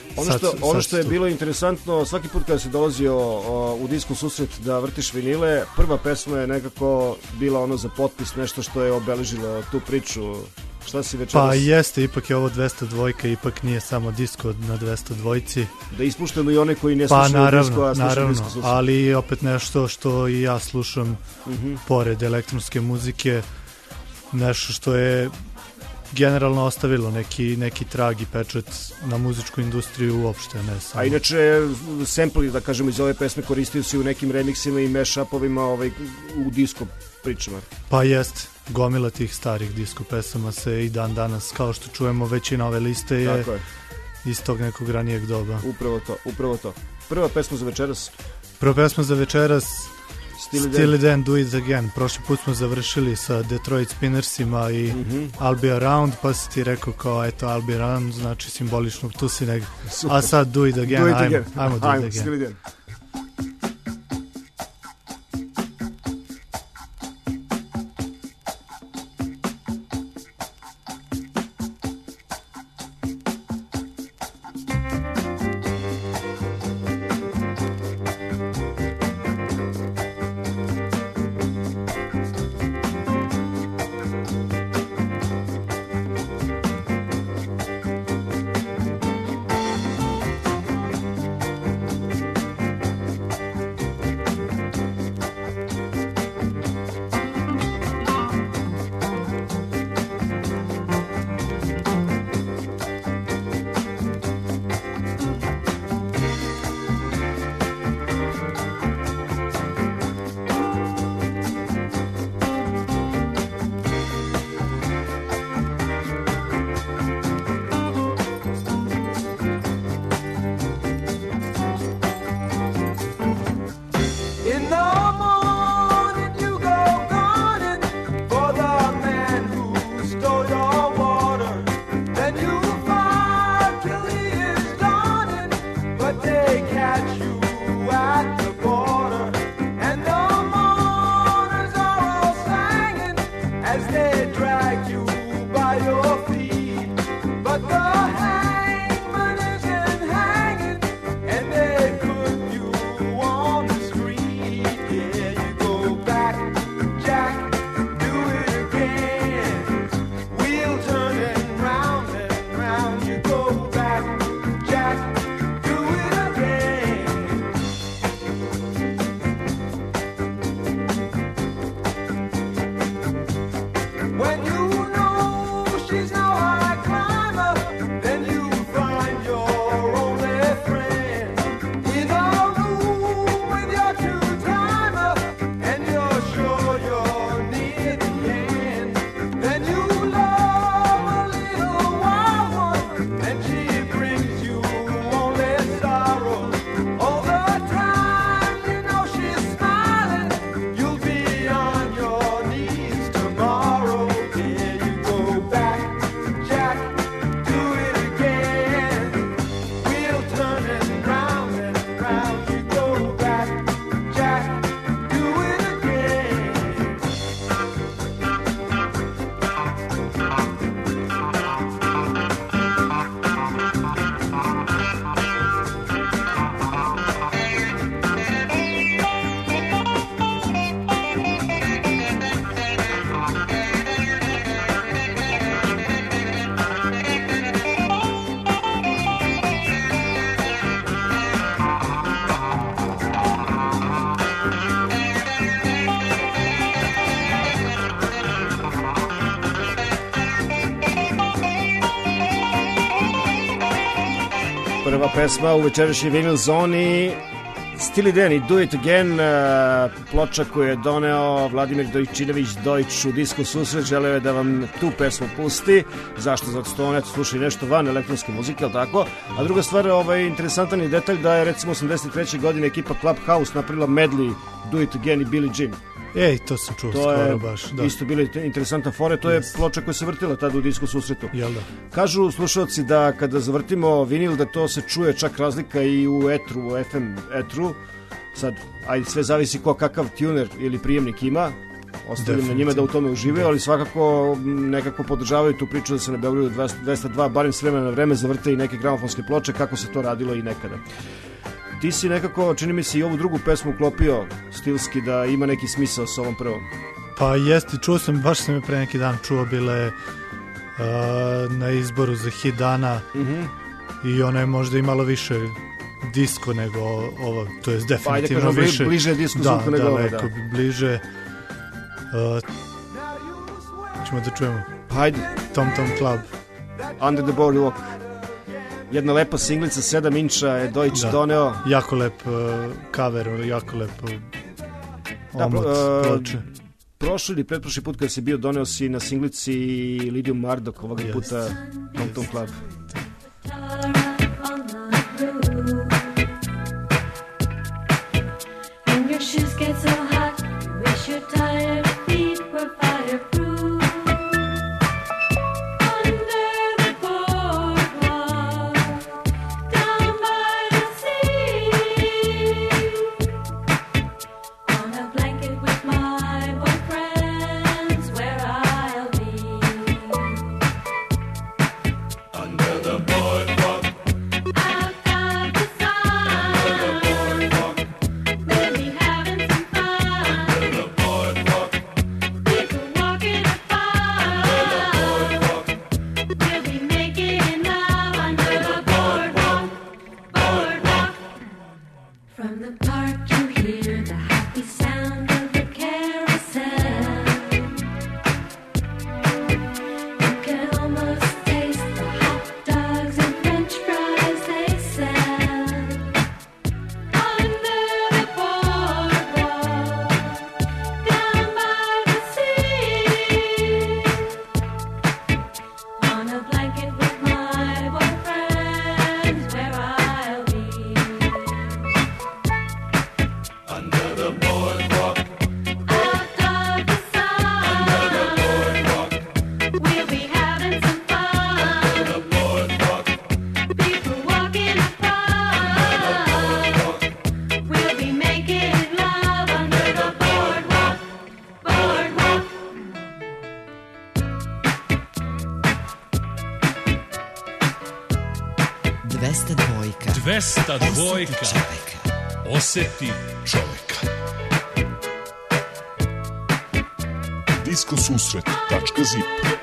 Ono što je bilo interesantno, svaki put kada si dolazio u Disku susret da vrtiš vinile, prva pesma je nekako bila ono za potpis, nešto što je obeležilo tu priču. Šta si večeras? Pa jeste, ipak je ovo 202, ipak nije samo disko na 202. Da ispuštamo i one koji ne slušaju disko, a slušaju Disku susret. Ali opet nešto što i ja slušam pored elektronske muzike, nešto što je generalno ostavilo neki trag i pečat na muzičku industriju uopšte, ne samo. A inače, sampli, da kažemo, iz ove pesme koristio si u nekim remiksima i mashupovima u disko pričama. Pa jest, gomila tih starih disko pesama se i dan danas, kao što čujemo, većina ove liste je iz tog nekog ranijeg doba. Upravo to. Prva pesma za večeras? Prva pesma za večeras Steely Dan, Do It Again. Prošli put smo završili sa Detroit Spinnersima i I'll Be Around, pa si ti rekao kao eto I'll Be Around, znači simbolično tu si negdje. A sad Do It Again, ajmo Do It Again. Steely Dan. Prva pesma u večerašnjoj Vinyl Zoni Steely Dan i Do It Again, ploča koju je doneo Vladimir Dojčinović Dojč u Disko susret, želeo je da vam tu pesmu pusti. Zašto? Zato što on sluša nešto van elektronske muzike, ali tako? A druga stvar, interesantan je detalj da je recimo 83. godine ekipa Clubhouse napravila medley Do It Again i Billie Jean. Ej, to sam čuo skoro baš. To je isto bila interesantna fora, to je ploča koja se vrtila tada u Disko susretu. Jel da? Kažu slušalci da kada zavrtimo vinil da to se čuje čak razlika i u etru, u FM etru. Sad, ajde, sve zavisi ko kakav tuner ili prijemnik ima. Ostavljam na njima da u tome uživaju, ali svakako nekako podržavaju tu priču da se na Beogradu 202 barem s vremena na vreme zavrte i neke gramofonske ploče kako se to radilo i nekada. Ti si nekako, čini mi se, i ovu drugu pesmu uklopio stilski da ima neki smisao s ovom prvom. Pa jeste, čuo sam, baš sam je pre neki dan čuo, bile na izboru za hit dana i ona je možda imala više disko nego ovo, to je definitivno kažem, više. Bliže disko zvuku nego ovo, daleko bliže. Ćemo da čujemo. Hajde. Tom Tom Club. Under the Boardwalk. Jedna lepa singlica, 7 inča je Dojč doneo. Jako lep cover, jako lep omot ploče. Prošli ili pretprošli put kada si bio doneo si na singlici Lidium Mardok, ovoga puta Tom Tom Club. When your shoes get so hot, you wish your tired feet were fireproof. Oseti čoveka. Diskosusret.zip.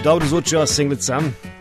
Dobro zvuči ova singlica.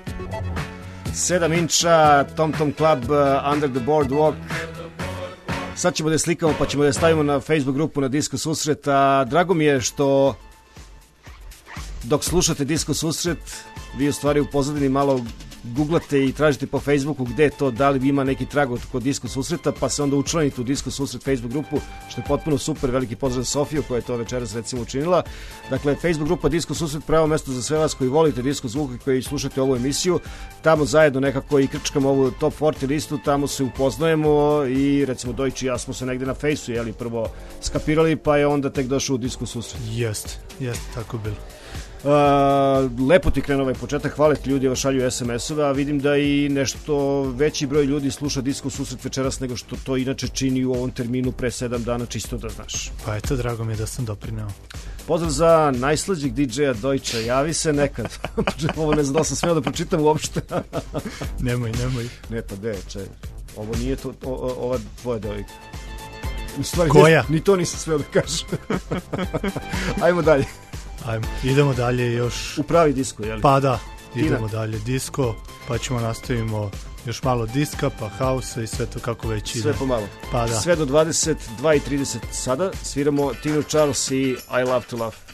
7 inča, Tom Tom Club, Under the Boardwalk. Sad ćemo da je slikamo pa ćemo da je stavimo na Facebook grupu na Disko Susret. Drago mi je što dok slušate Disko Susret vi u stvari u pozadini malo googlate i tražite po Facebooku gde je to, da li ima neki trag kod Disko Susreta, pa se onda učlanite u Disko Susret Facebook grupu, što je potpuno super. Veliki pozdrav za Sofiju koja je to večeras recimo učinila. Dakle, Facebook grupa Disko Susret, pravo mesto za sve vas koji volite disko zvuk i koji slušate ovu emisiju. Tamo zajedno nekako i krčkamo ovu top 40 listu, tamo se upoznajemo i recimo Dojić i ja smo se negde na fejsu prvo skapirali, pa je onda tek došao u Disko Susret. Jeste, tako bilo. Lepo ti krenuo ovaj početak, hvala ti, ljudi šalju SMS-ove, a vidim da i nešto veći broj ljudi sluša Disko Susret večeras nego što to inače čini u ovom terminu pre 7 dana, čisto da znaš. Pa eto, drago mi je da sam doprineo. Pozdrav za najslađeg DJ-a Dojča, javi se nekad. Ovo ne znam da sam smeo da pročitam uopšte. Nemoj. Ne, pa ovo nije to, ova tvoja devojka. Koja? Ni to nisam smeo da kažem. Ajmo dalje. Ajmo, idemo dalje još... U pravi disko, jel? Pa da, idemo dalje disko, pa ćemo nastavimo još malo diska, pa hausa i sve to kako već ide. Sve pomalo. Pa da. Sve do 22:30 sada sviramo Tinu Charles i I Love to Love.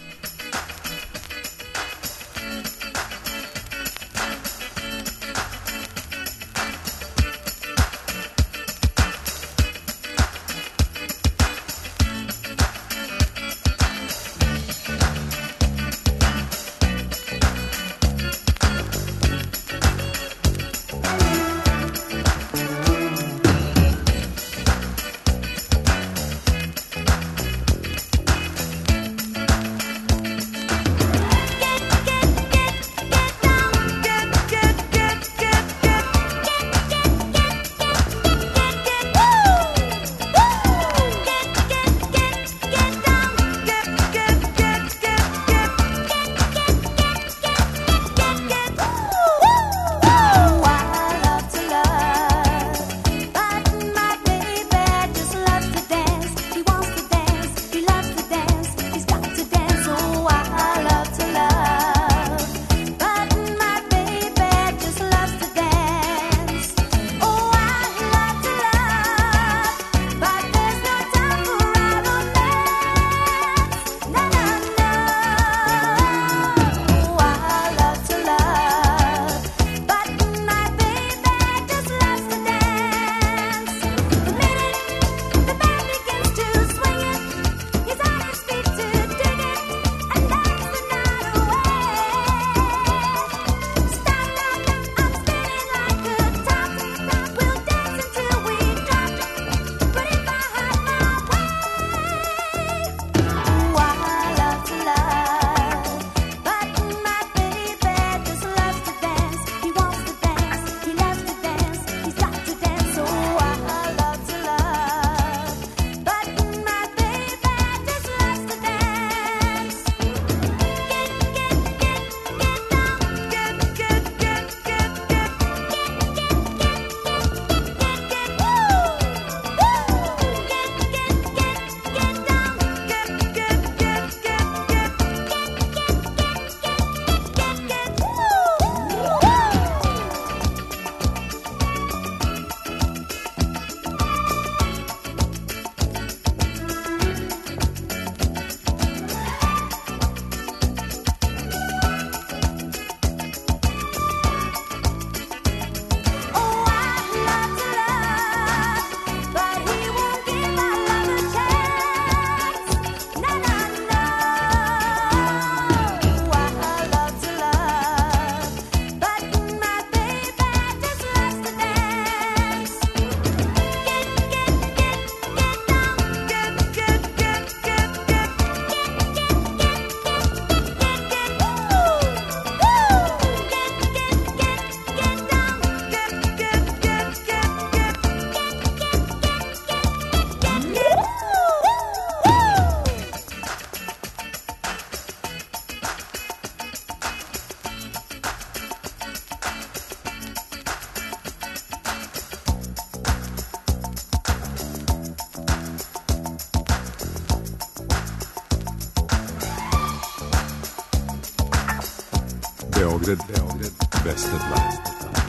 Beograd 202.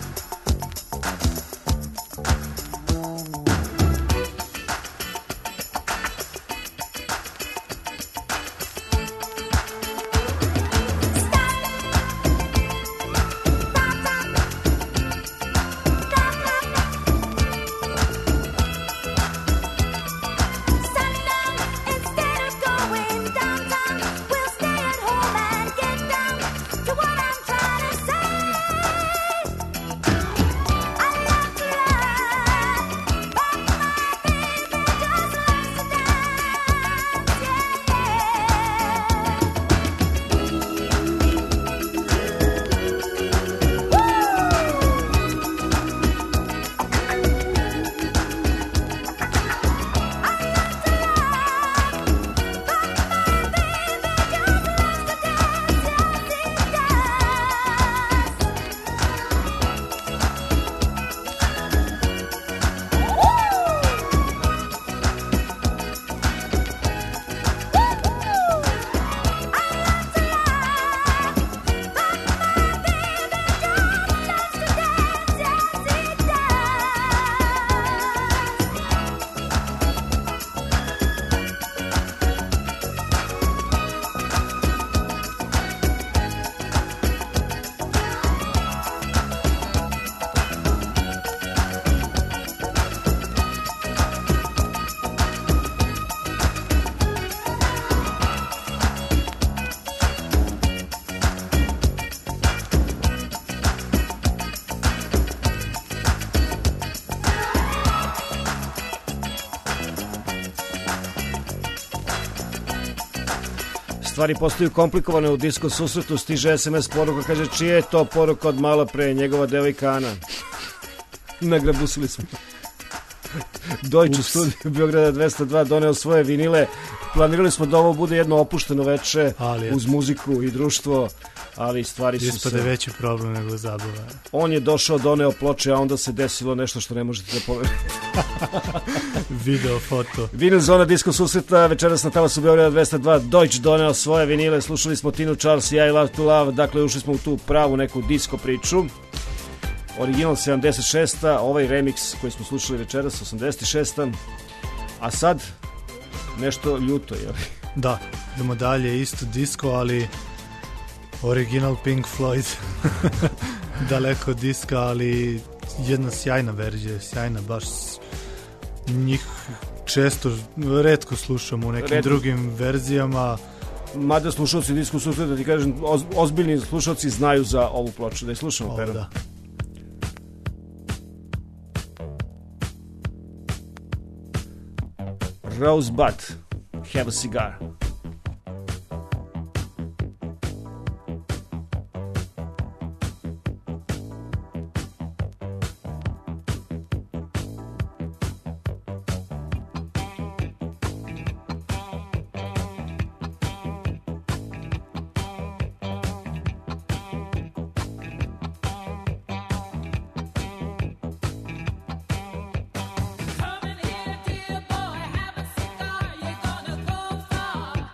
Stvari postaju komplikovane u disko susretu, stiže SMS poruka, kaže čija je to poruka od malo pre, njegova devojka Ana. Nagrabusili smo. Deutsche studiju Beograda 202 doneo svoje vinile. Planirali smo da ovo bude jedno opušteno veče uz muziku i društvo, ali stvari su ispade se... veći problem nego zabava. On je došao, doneo ploče, a onda se desilo nešto što ne možete da poverite. Video, foto. Vinil zona disko susreta, večeras na talasu Beograda 202. Deutsch doneo svoje vinile, slušali smo Tinu Charles i I Love to Love, dakle ušli smo u tu pravu neku disko priču. Original 76. Ovaj remix koji smo slušali večeras 86. A sad nešto ljuto, jel? Da, idemo dalje, isto disco, ali original Pink Floyd. Daleko diska, ali jedna sjajna verzija, sjajna, baš njih često, retko slušamo u nekim drugim verzijama. Mada slušalci disko susreta, da ti kažem, ozbiljni slušalci znaju za ovu ploču, da je slušamo, Pero. Da. Rosebud, Have a Cigar. Coming here, dear boy, have a cigar. You're gonna go far.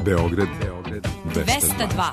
Beograd 202.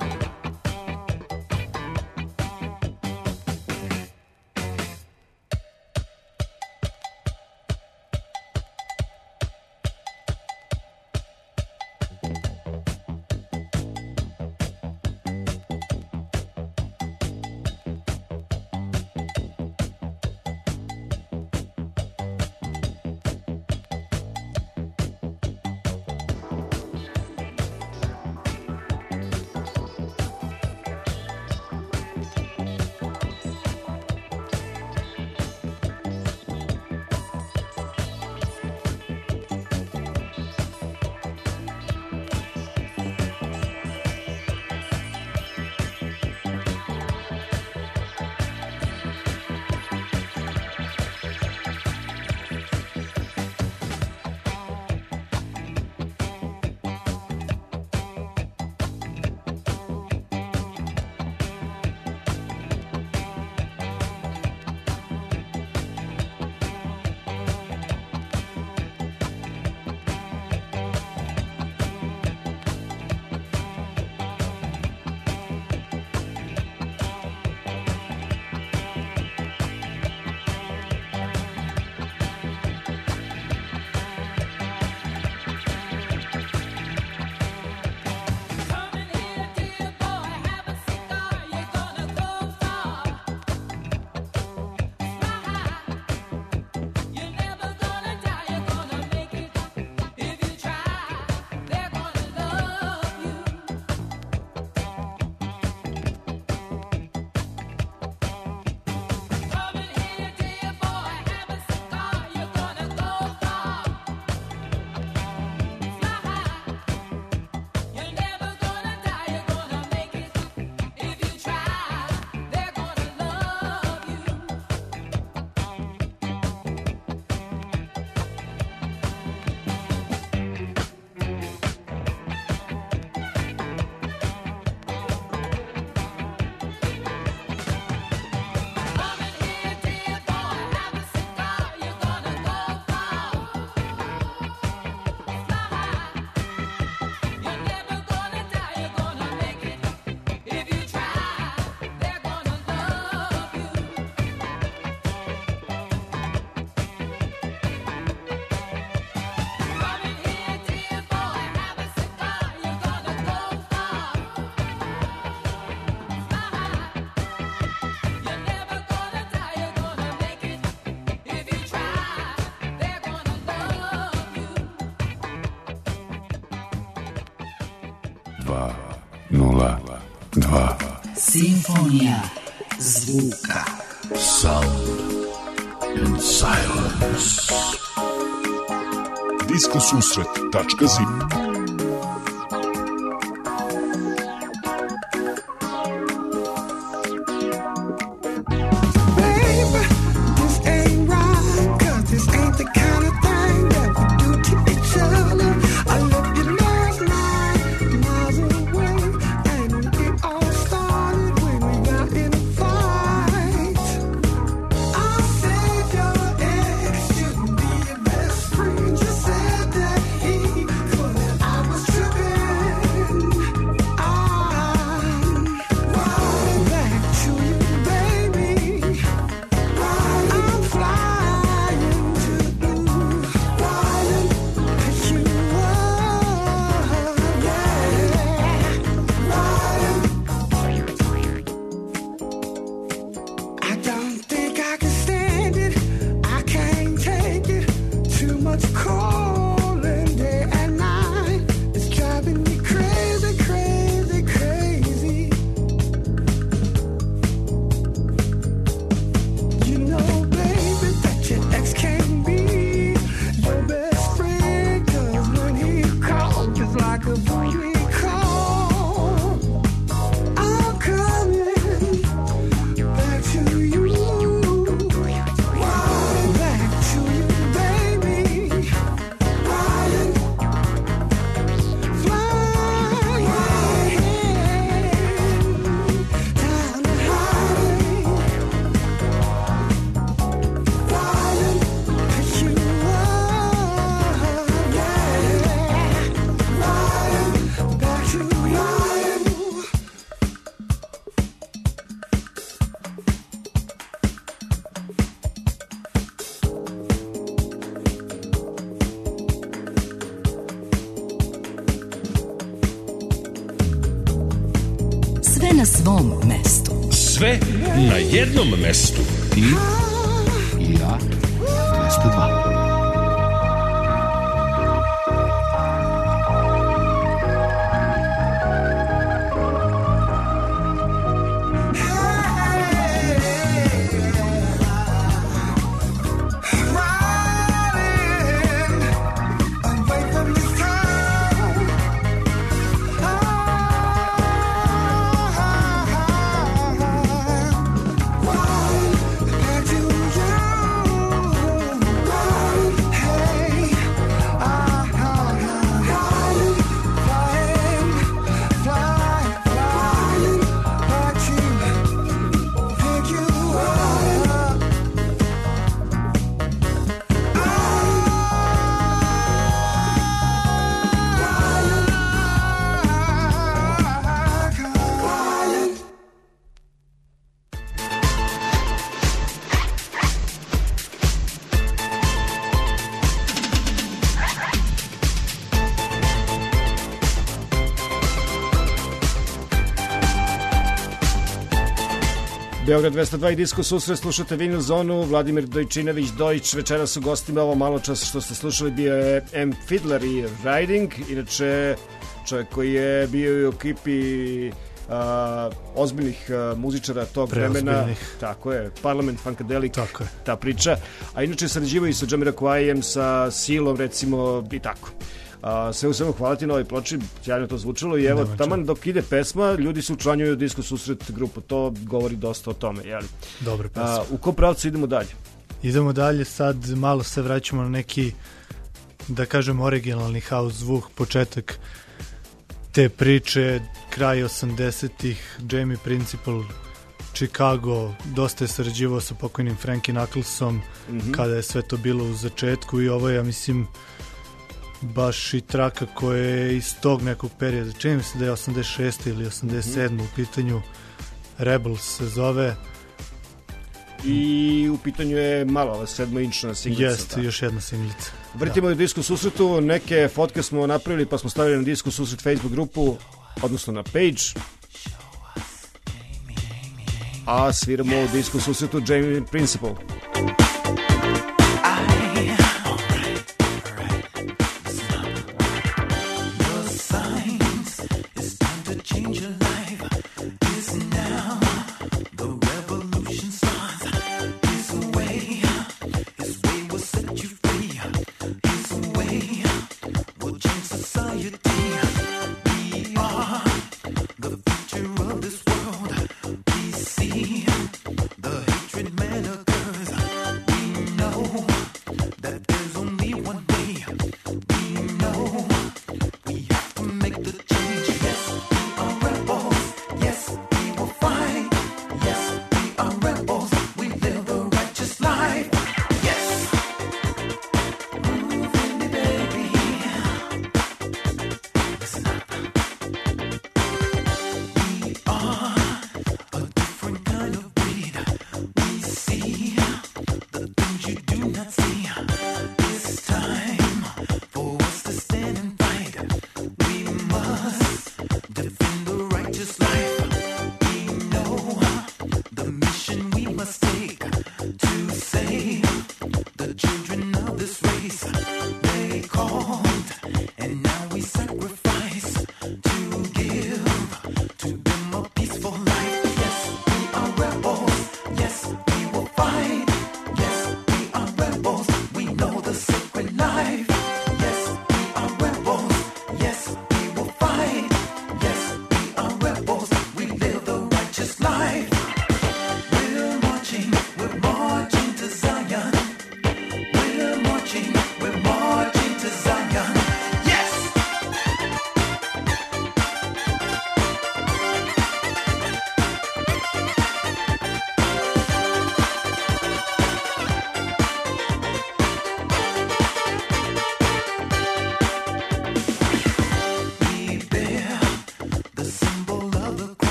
Simfonija zvuka. Sound and silence. Diskosusret.zip. Said that he couldn't svom mestu. Sve na jednom mestu. Ti i ja 202. Beograd 202 i Disko susret, slušate Vinil zonu, Vladimir Dojčinović Dojić, večeras su gostima, ovo malo čas što ste slušali bio je M. Fiddler i Riding, inače čovjek koji je bio i u ekipi ozbiljnih muzičara tog vremena, tako je, Parliament Funkadelic, ta priča, a inače sarađivaju i sa Jamiroquaijem, sa Silom recimo i tako. Sve u svemu hvala ti na ovoj ploči, sjajno to zvučalo i evo, taman dok ide pesma, ljudi se učlanjuju u Disko susret grupu, to govori dosta o tome, jeli? Dobre pesma. U kom pravcu idemo dalje? Idemo dalje, sad malo se vraćamo na neki, da kažem, originalni house zvuk, početak te priče, kraj 80-ih, Jamie Principle, Chicago, dosta je sarađivao sa pokojnim Frankie Knucklesom, kada je sve to bilo u začetku i ovo je, ja mislim, baš i traka koja je iz tog nekog perioda, čini mi se da je 86. ili 87. u pitanju, Rebels se zove. I u pitanju je malo 7-inčna singlica. Jeste, još jedna singlica. Vrtimo u Disko susretu, neke fotke smo napravili pa smo stavili na Disko susret Facebook grupu, odnosno na page. A sviramo u Disko susretu Jamie Principle. The hatred man occurs.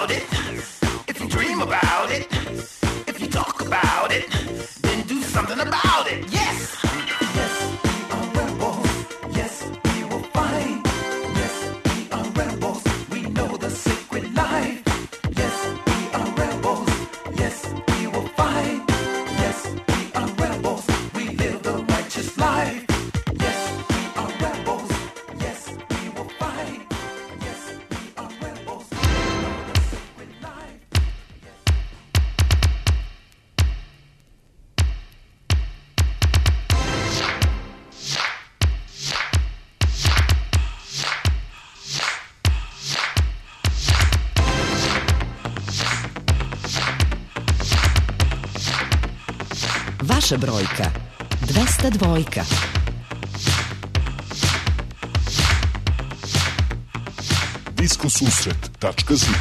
about it, if you dream about it, if you talk about it, then do something about it. Yes! Yes, we are rebels. Yes, we will fight. Yes, we are rebels. We know the sacred life. Yes, we are rebels. Yes, we will fight. Yes, we are rebels. We live the righteous life. Yes, we are rebels. Yes, we will fight. Yes, we are rebels. We know the sacred life. Vaša brojka 202. Diskosusret.zip.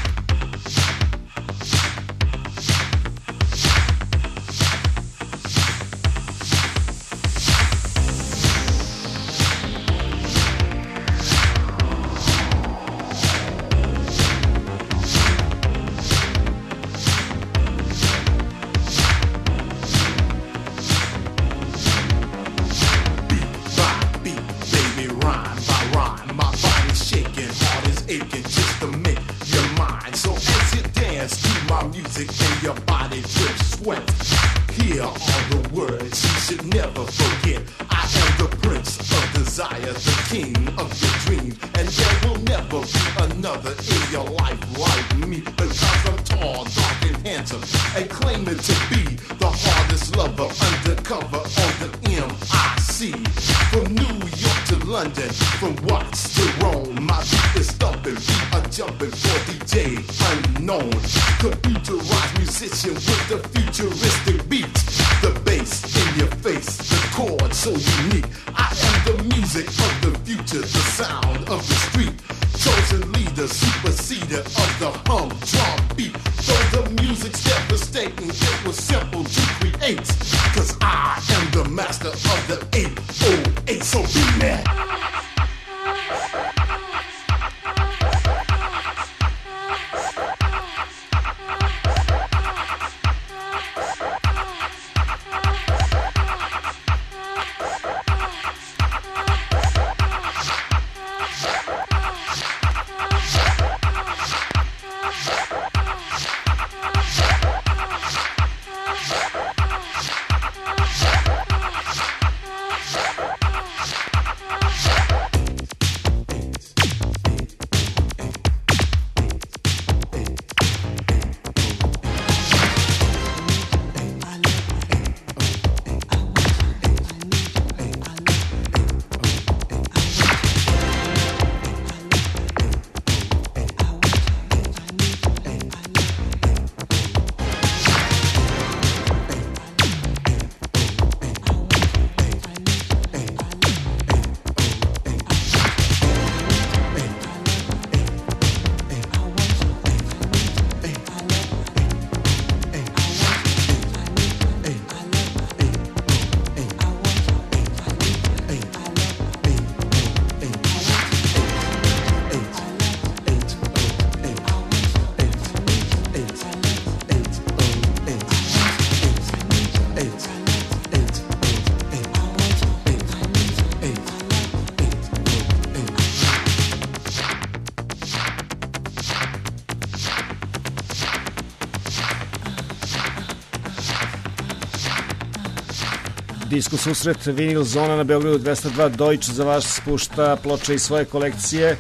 Disko susret, vinil zona na Beogradu 202. Deutsch za vas spušta ploče iz svoje kolekcije.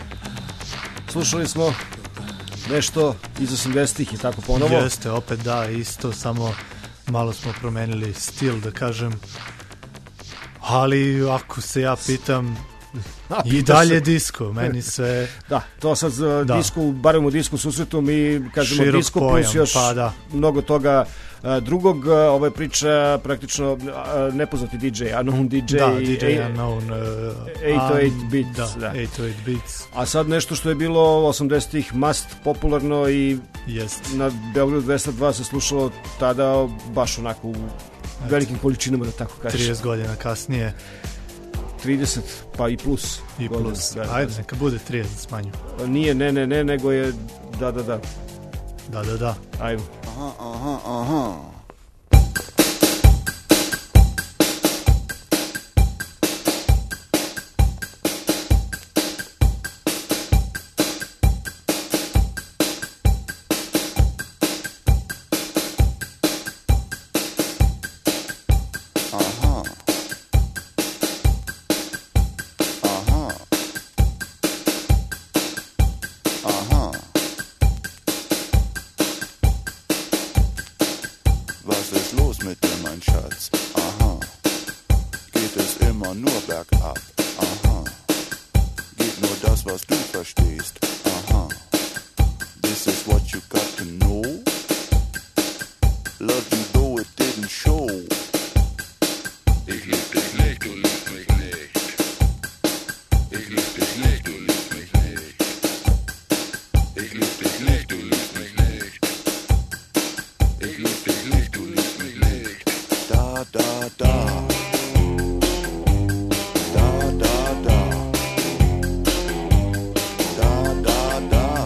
Slušali smo nešto iz 80-ih i tako ponovo. Jeste, opet da, isto, samo malo smo promenili stil, da kažem. Ali ako se ja pitam, i dalje disko, meni sve... Da, to sad disko, barem u disku susretu mi kažemo širok disko pojam, plus još mnogo toga drugog. Ovo je priča praktično nepoznati DJ, unknown DJ. Da, DJ unknown. 808 Beats. Da, 808 Beats. A sad nešto što je bilo 80-ih must popularno i na Beogradu 202 se slušalo tada baš onako u velikim količinama, da tako kažeš. 30 godina kasnije. 30 pa i plus. I plus. Ajde, neka bude 30 smanju. Nije, ne, nego je, da. Da. Ajmo. Aha. Was ist los mit dir, mein Schatz? Aha. Geht es immer nur bergab? Aha. Geht nur das, was du verstehst? Aha. This is what you got to know. Love you though it didn't show. Ich lieb dich nicht, du liebst mich nicht. Ich lieb dich nicht, du liebst mich nicht. Ich lieb dich nicht, du liebst mich nicht. Ich lieb dich nicht, du liebst mich nicht. Da. Da, da, da. Da, da, da.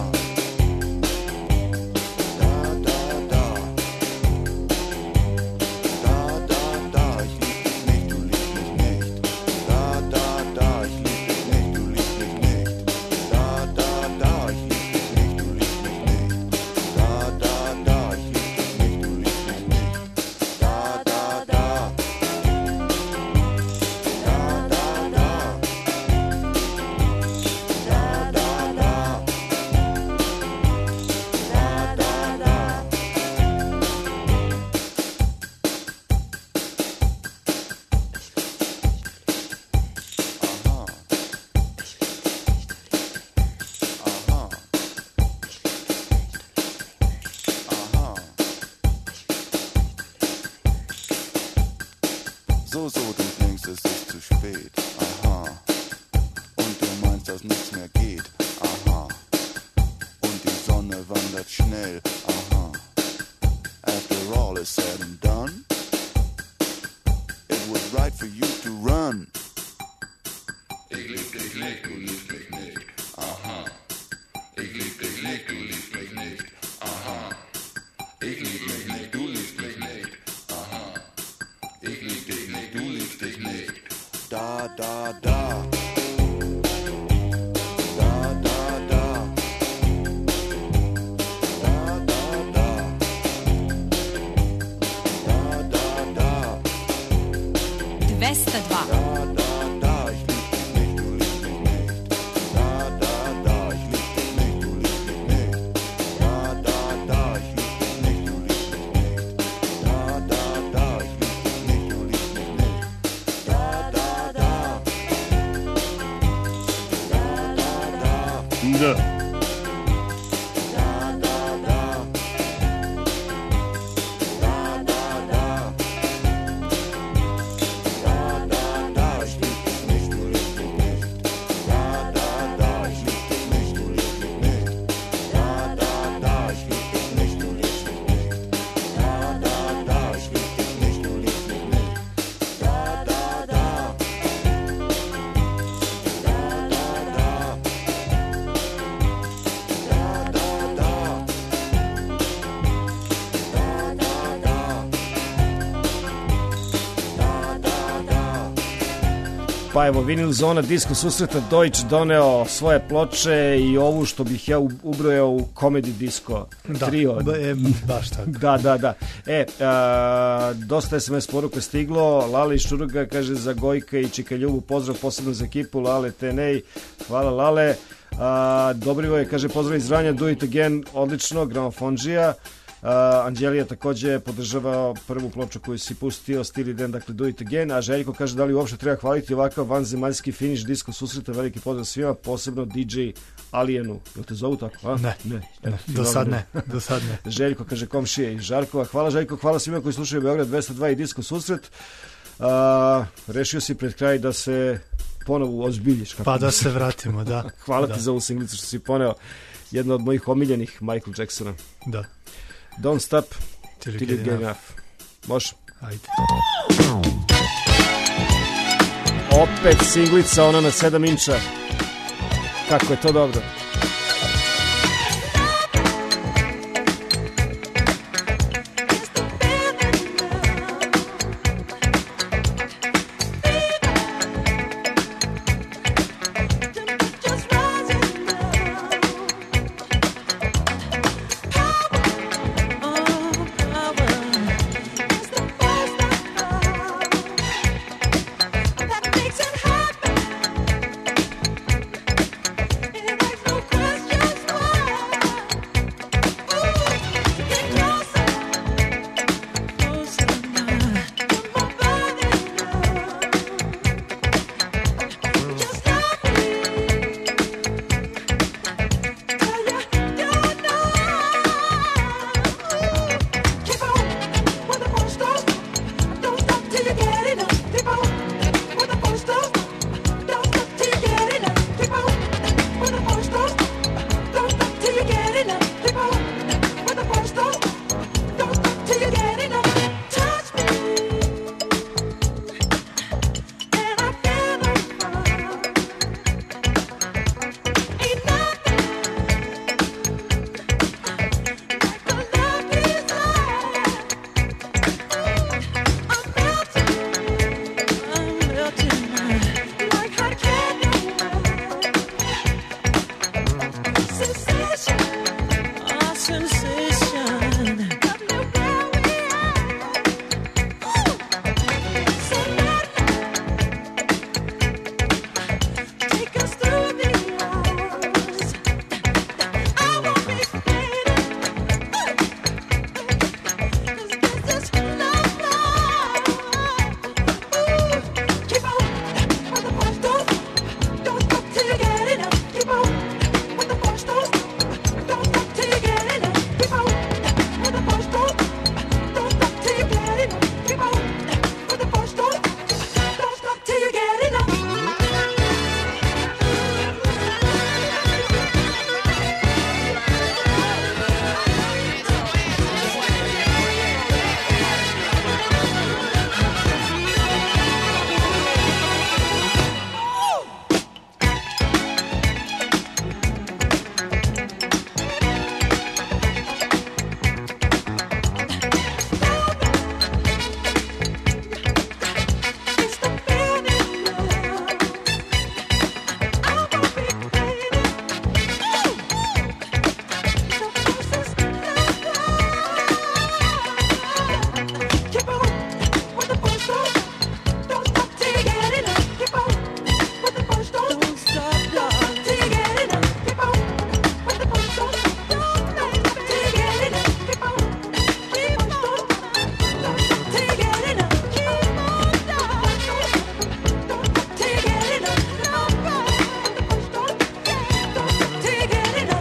So, du denkst, es ist zu spät. Aha. Und du meinst, dass nichts mehr geht. Aha. Und die Sonne wandert schnell. Aha. After all is said and done, it was right for you to run. Ich lieb dich nicht, du liebst mich nicht. Aha. Ich lieb dich nicht, du liebst mich nicht. Aha. Ich lieb mich nicht, du liebst mich nicht. Aha. Ich lieb dich nicht, du liebst dich nicht. Da, da, da. Da, da, da. Da, da, da. Da, da, da. 202. Da. Pa evo, Vinil Zona Disco susreta Deutsch doneo svoje ploče i ovu što bih ja ubrojao u comedy disco trio. Baš tako. Da. Dosta SMS poruka stiglo. Lale iz Šuruga kaže za Gojka i Čika Ljubu pozdrav posebno za ekipu Lale Tenej. Hvala Lale. Dobrivoje kaže pozdrav iz Vranja, Do It Again, odlično, gramofonđija. Anđelija takođe podržava prvu ploču koju si pustio, Steely Dan, dakle Do It Again, a Željko kaže da li uopšte treba hvaliti ovakav vanzemaljski finish disco susreta, veliki pozdrav svima, posebno DJ Alienu. Jel te zovu tako? A? Ne. Do sad ne. Željko kaže komšije iz Žarkova. Hvala Željko, hvala svima koji slušaju Beograd 202 i disco susret. Rešio si pred kraj da se ponovo ozbiljiš. Pa da se vratimo, da. Hvala ti za ovu singlicu što si poneo. Jedna od mojih omiljenih Michael Jacksona. Da. Don't stop till you get enough. Može? Ajde. Opet singlica, ona na 7 inča. Kako je to dobro. sensation. Take us through the hours. I won't be faded. 'Cause this is love. Keep on with the boys, don't stop till you get enough. Keep on with the boys, don't stop till you get enough. Keep on with the boys, don't stop till you get enough. Keep on with the boys, don't stop till you get enough. It's the feeling love. I won't be faded. The closest love. Keep on with the boys, don't stop till you get enough. Keep on with the boys, don't stop till you get enough. Keep on with the boys, don't stop till you get enough. Keep on with the boys, don't stop till you get enough. Keep on till you get enough. Till you get enough.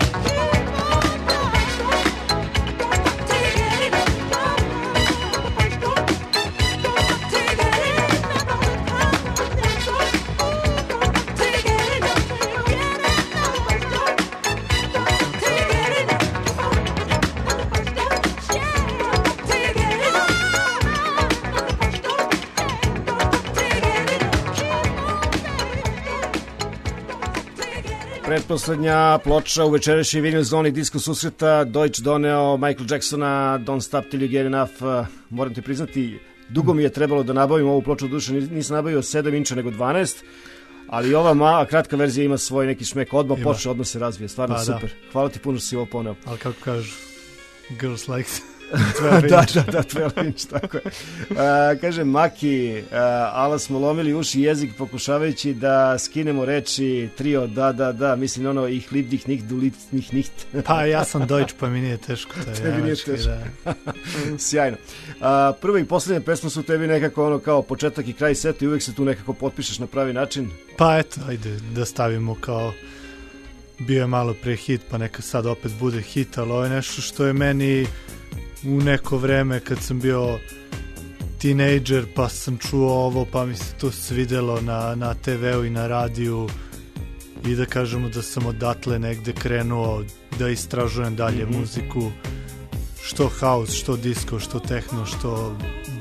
Pretposlednja ploča u večerašnjoj vinil zoni disko susreta. Deutsch doneo Michael Jacksona Don't Stop Till You Get Enough. Moram ti priznati, dugo mi je trebalo da nabavim ovu ploču, duše nisam nabavio 7 inča nego 12, ali ova kratka verzija ima svoj neki šmek, odmah počne, odmah se razvije, stvarno super. Hvala ti puno što si ovo poneo. Ali kako kažu, girls like da, 12 inch, tako je. Kaže Maki, ala smo lomili uši jezik pokušavajući da skinemo reči trio da, mislim ono ih libdih nicht du liebst mich nicht. Pa ja sam Deutsch, pa mi nije teško. Tebi nije teško. Sjajno. Prva i posljednja pesma su tebi nekako ono kao početak i kraj seta i uvijek se tu nekako potpišeš na pravi način. Pa eto, ajde da stavimo kao bio je malo pre hit, pa neka sad opet bude hit, ali ovo je nešto što je meni u neko vreme kad sam bio tinejdžer pa sam čuo ovo pa mi se to svidelo na TV-u i na radiju i da kažemo da sam odatle negde krenuo da istražujem dalje muziku, što house, što disco, što techno, što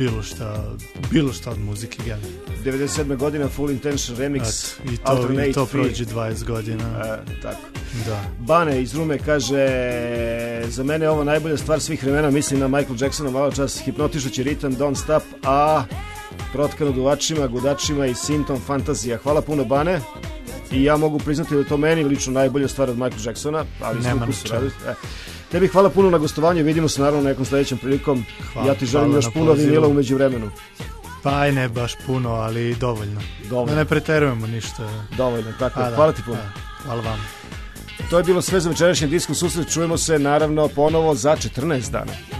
bilo šta od muzike generalno. 97. godina Full Intention Remix, i to prođe 20 godina. Tako. Da. Bane iz Rume kaže, za mene je ovo najbolja stvar svih vremena, mislim na Michael Jacksona, malo čas hipnotišući ritam Don't Stop, a protkano duvačima, gudačima i sintom fantazija. Hvala puno Bane i ja mogu priznati da je to meni lično najbolja stvar od Michael Jacksona, ali nema tebi hvala puno na gostovanju, vidimo se naravno nekom sledećem prilikom. Ja ti želim još puno vinila umeđu vremenu. Pa aj ne baš puno, ali dovoljno. Da ne preterujemo ništa. Dovoljno, tako. Hvala ti puno. Hvala vam. To je bilo sve za večerašnji disko susret. Čujemo se naravno ponovo za 14 dana.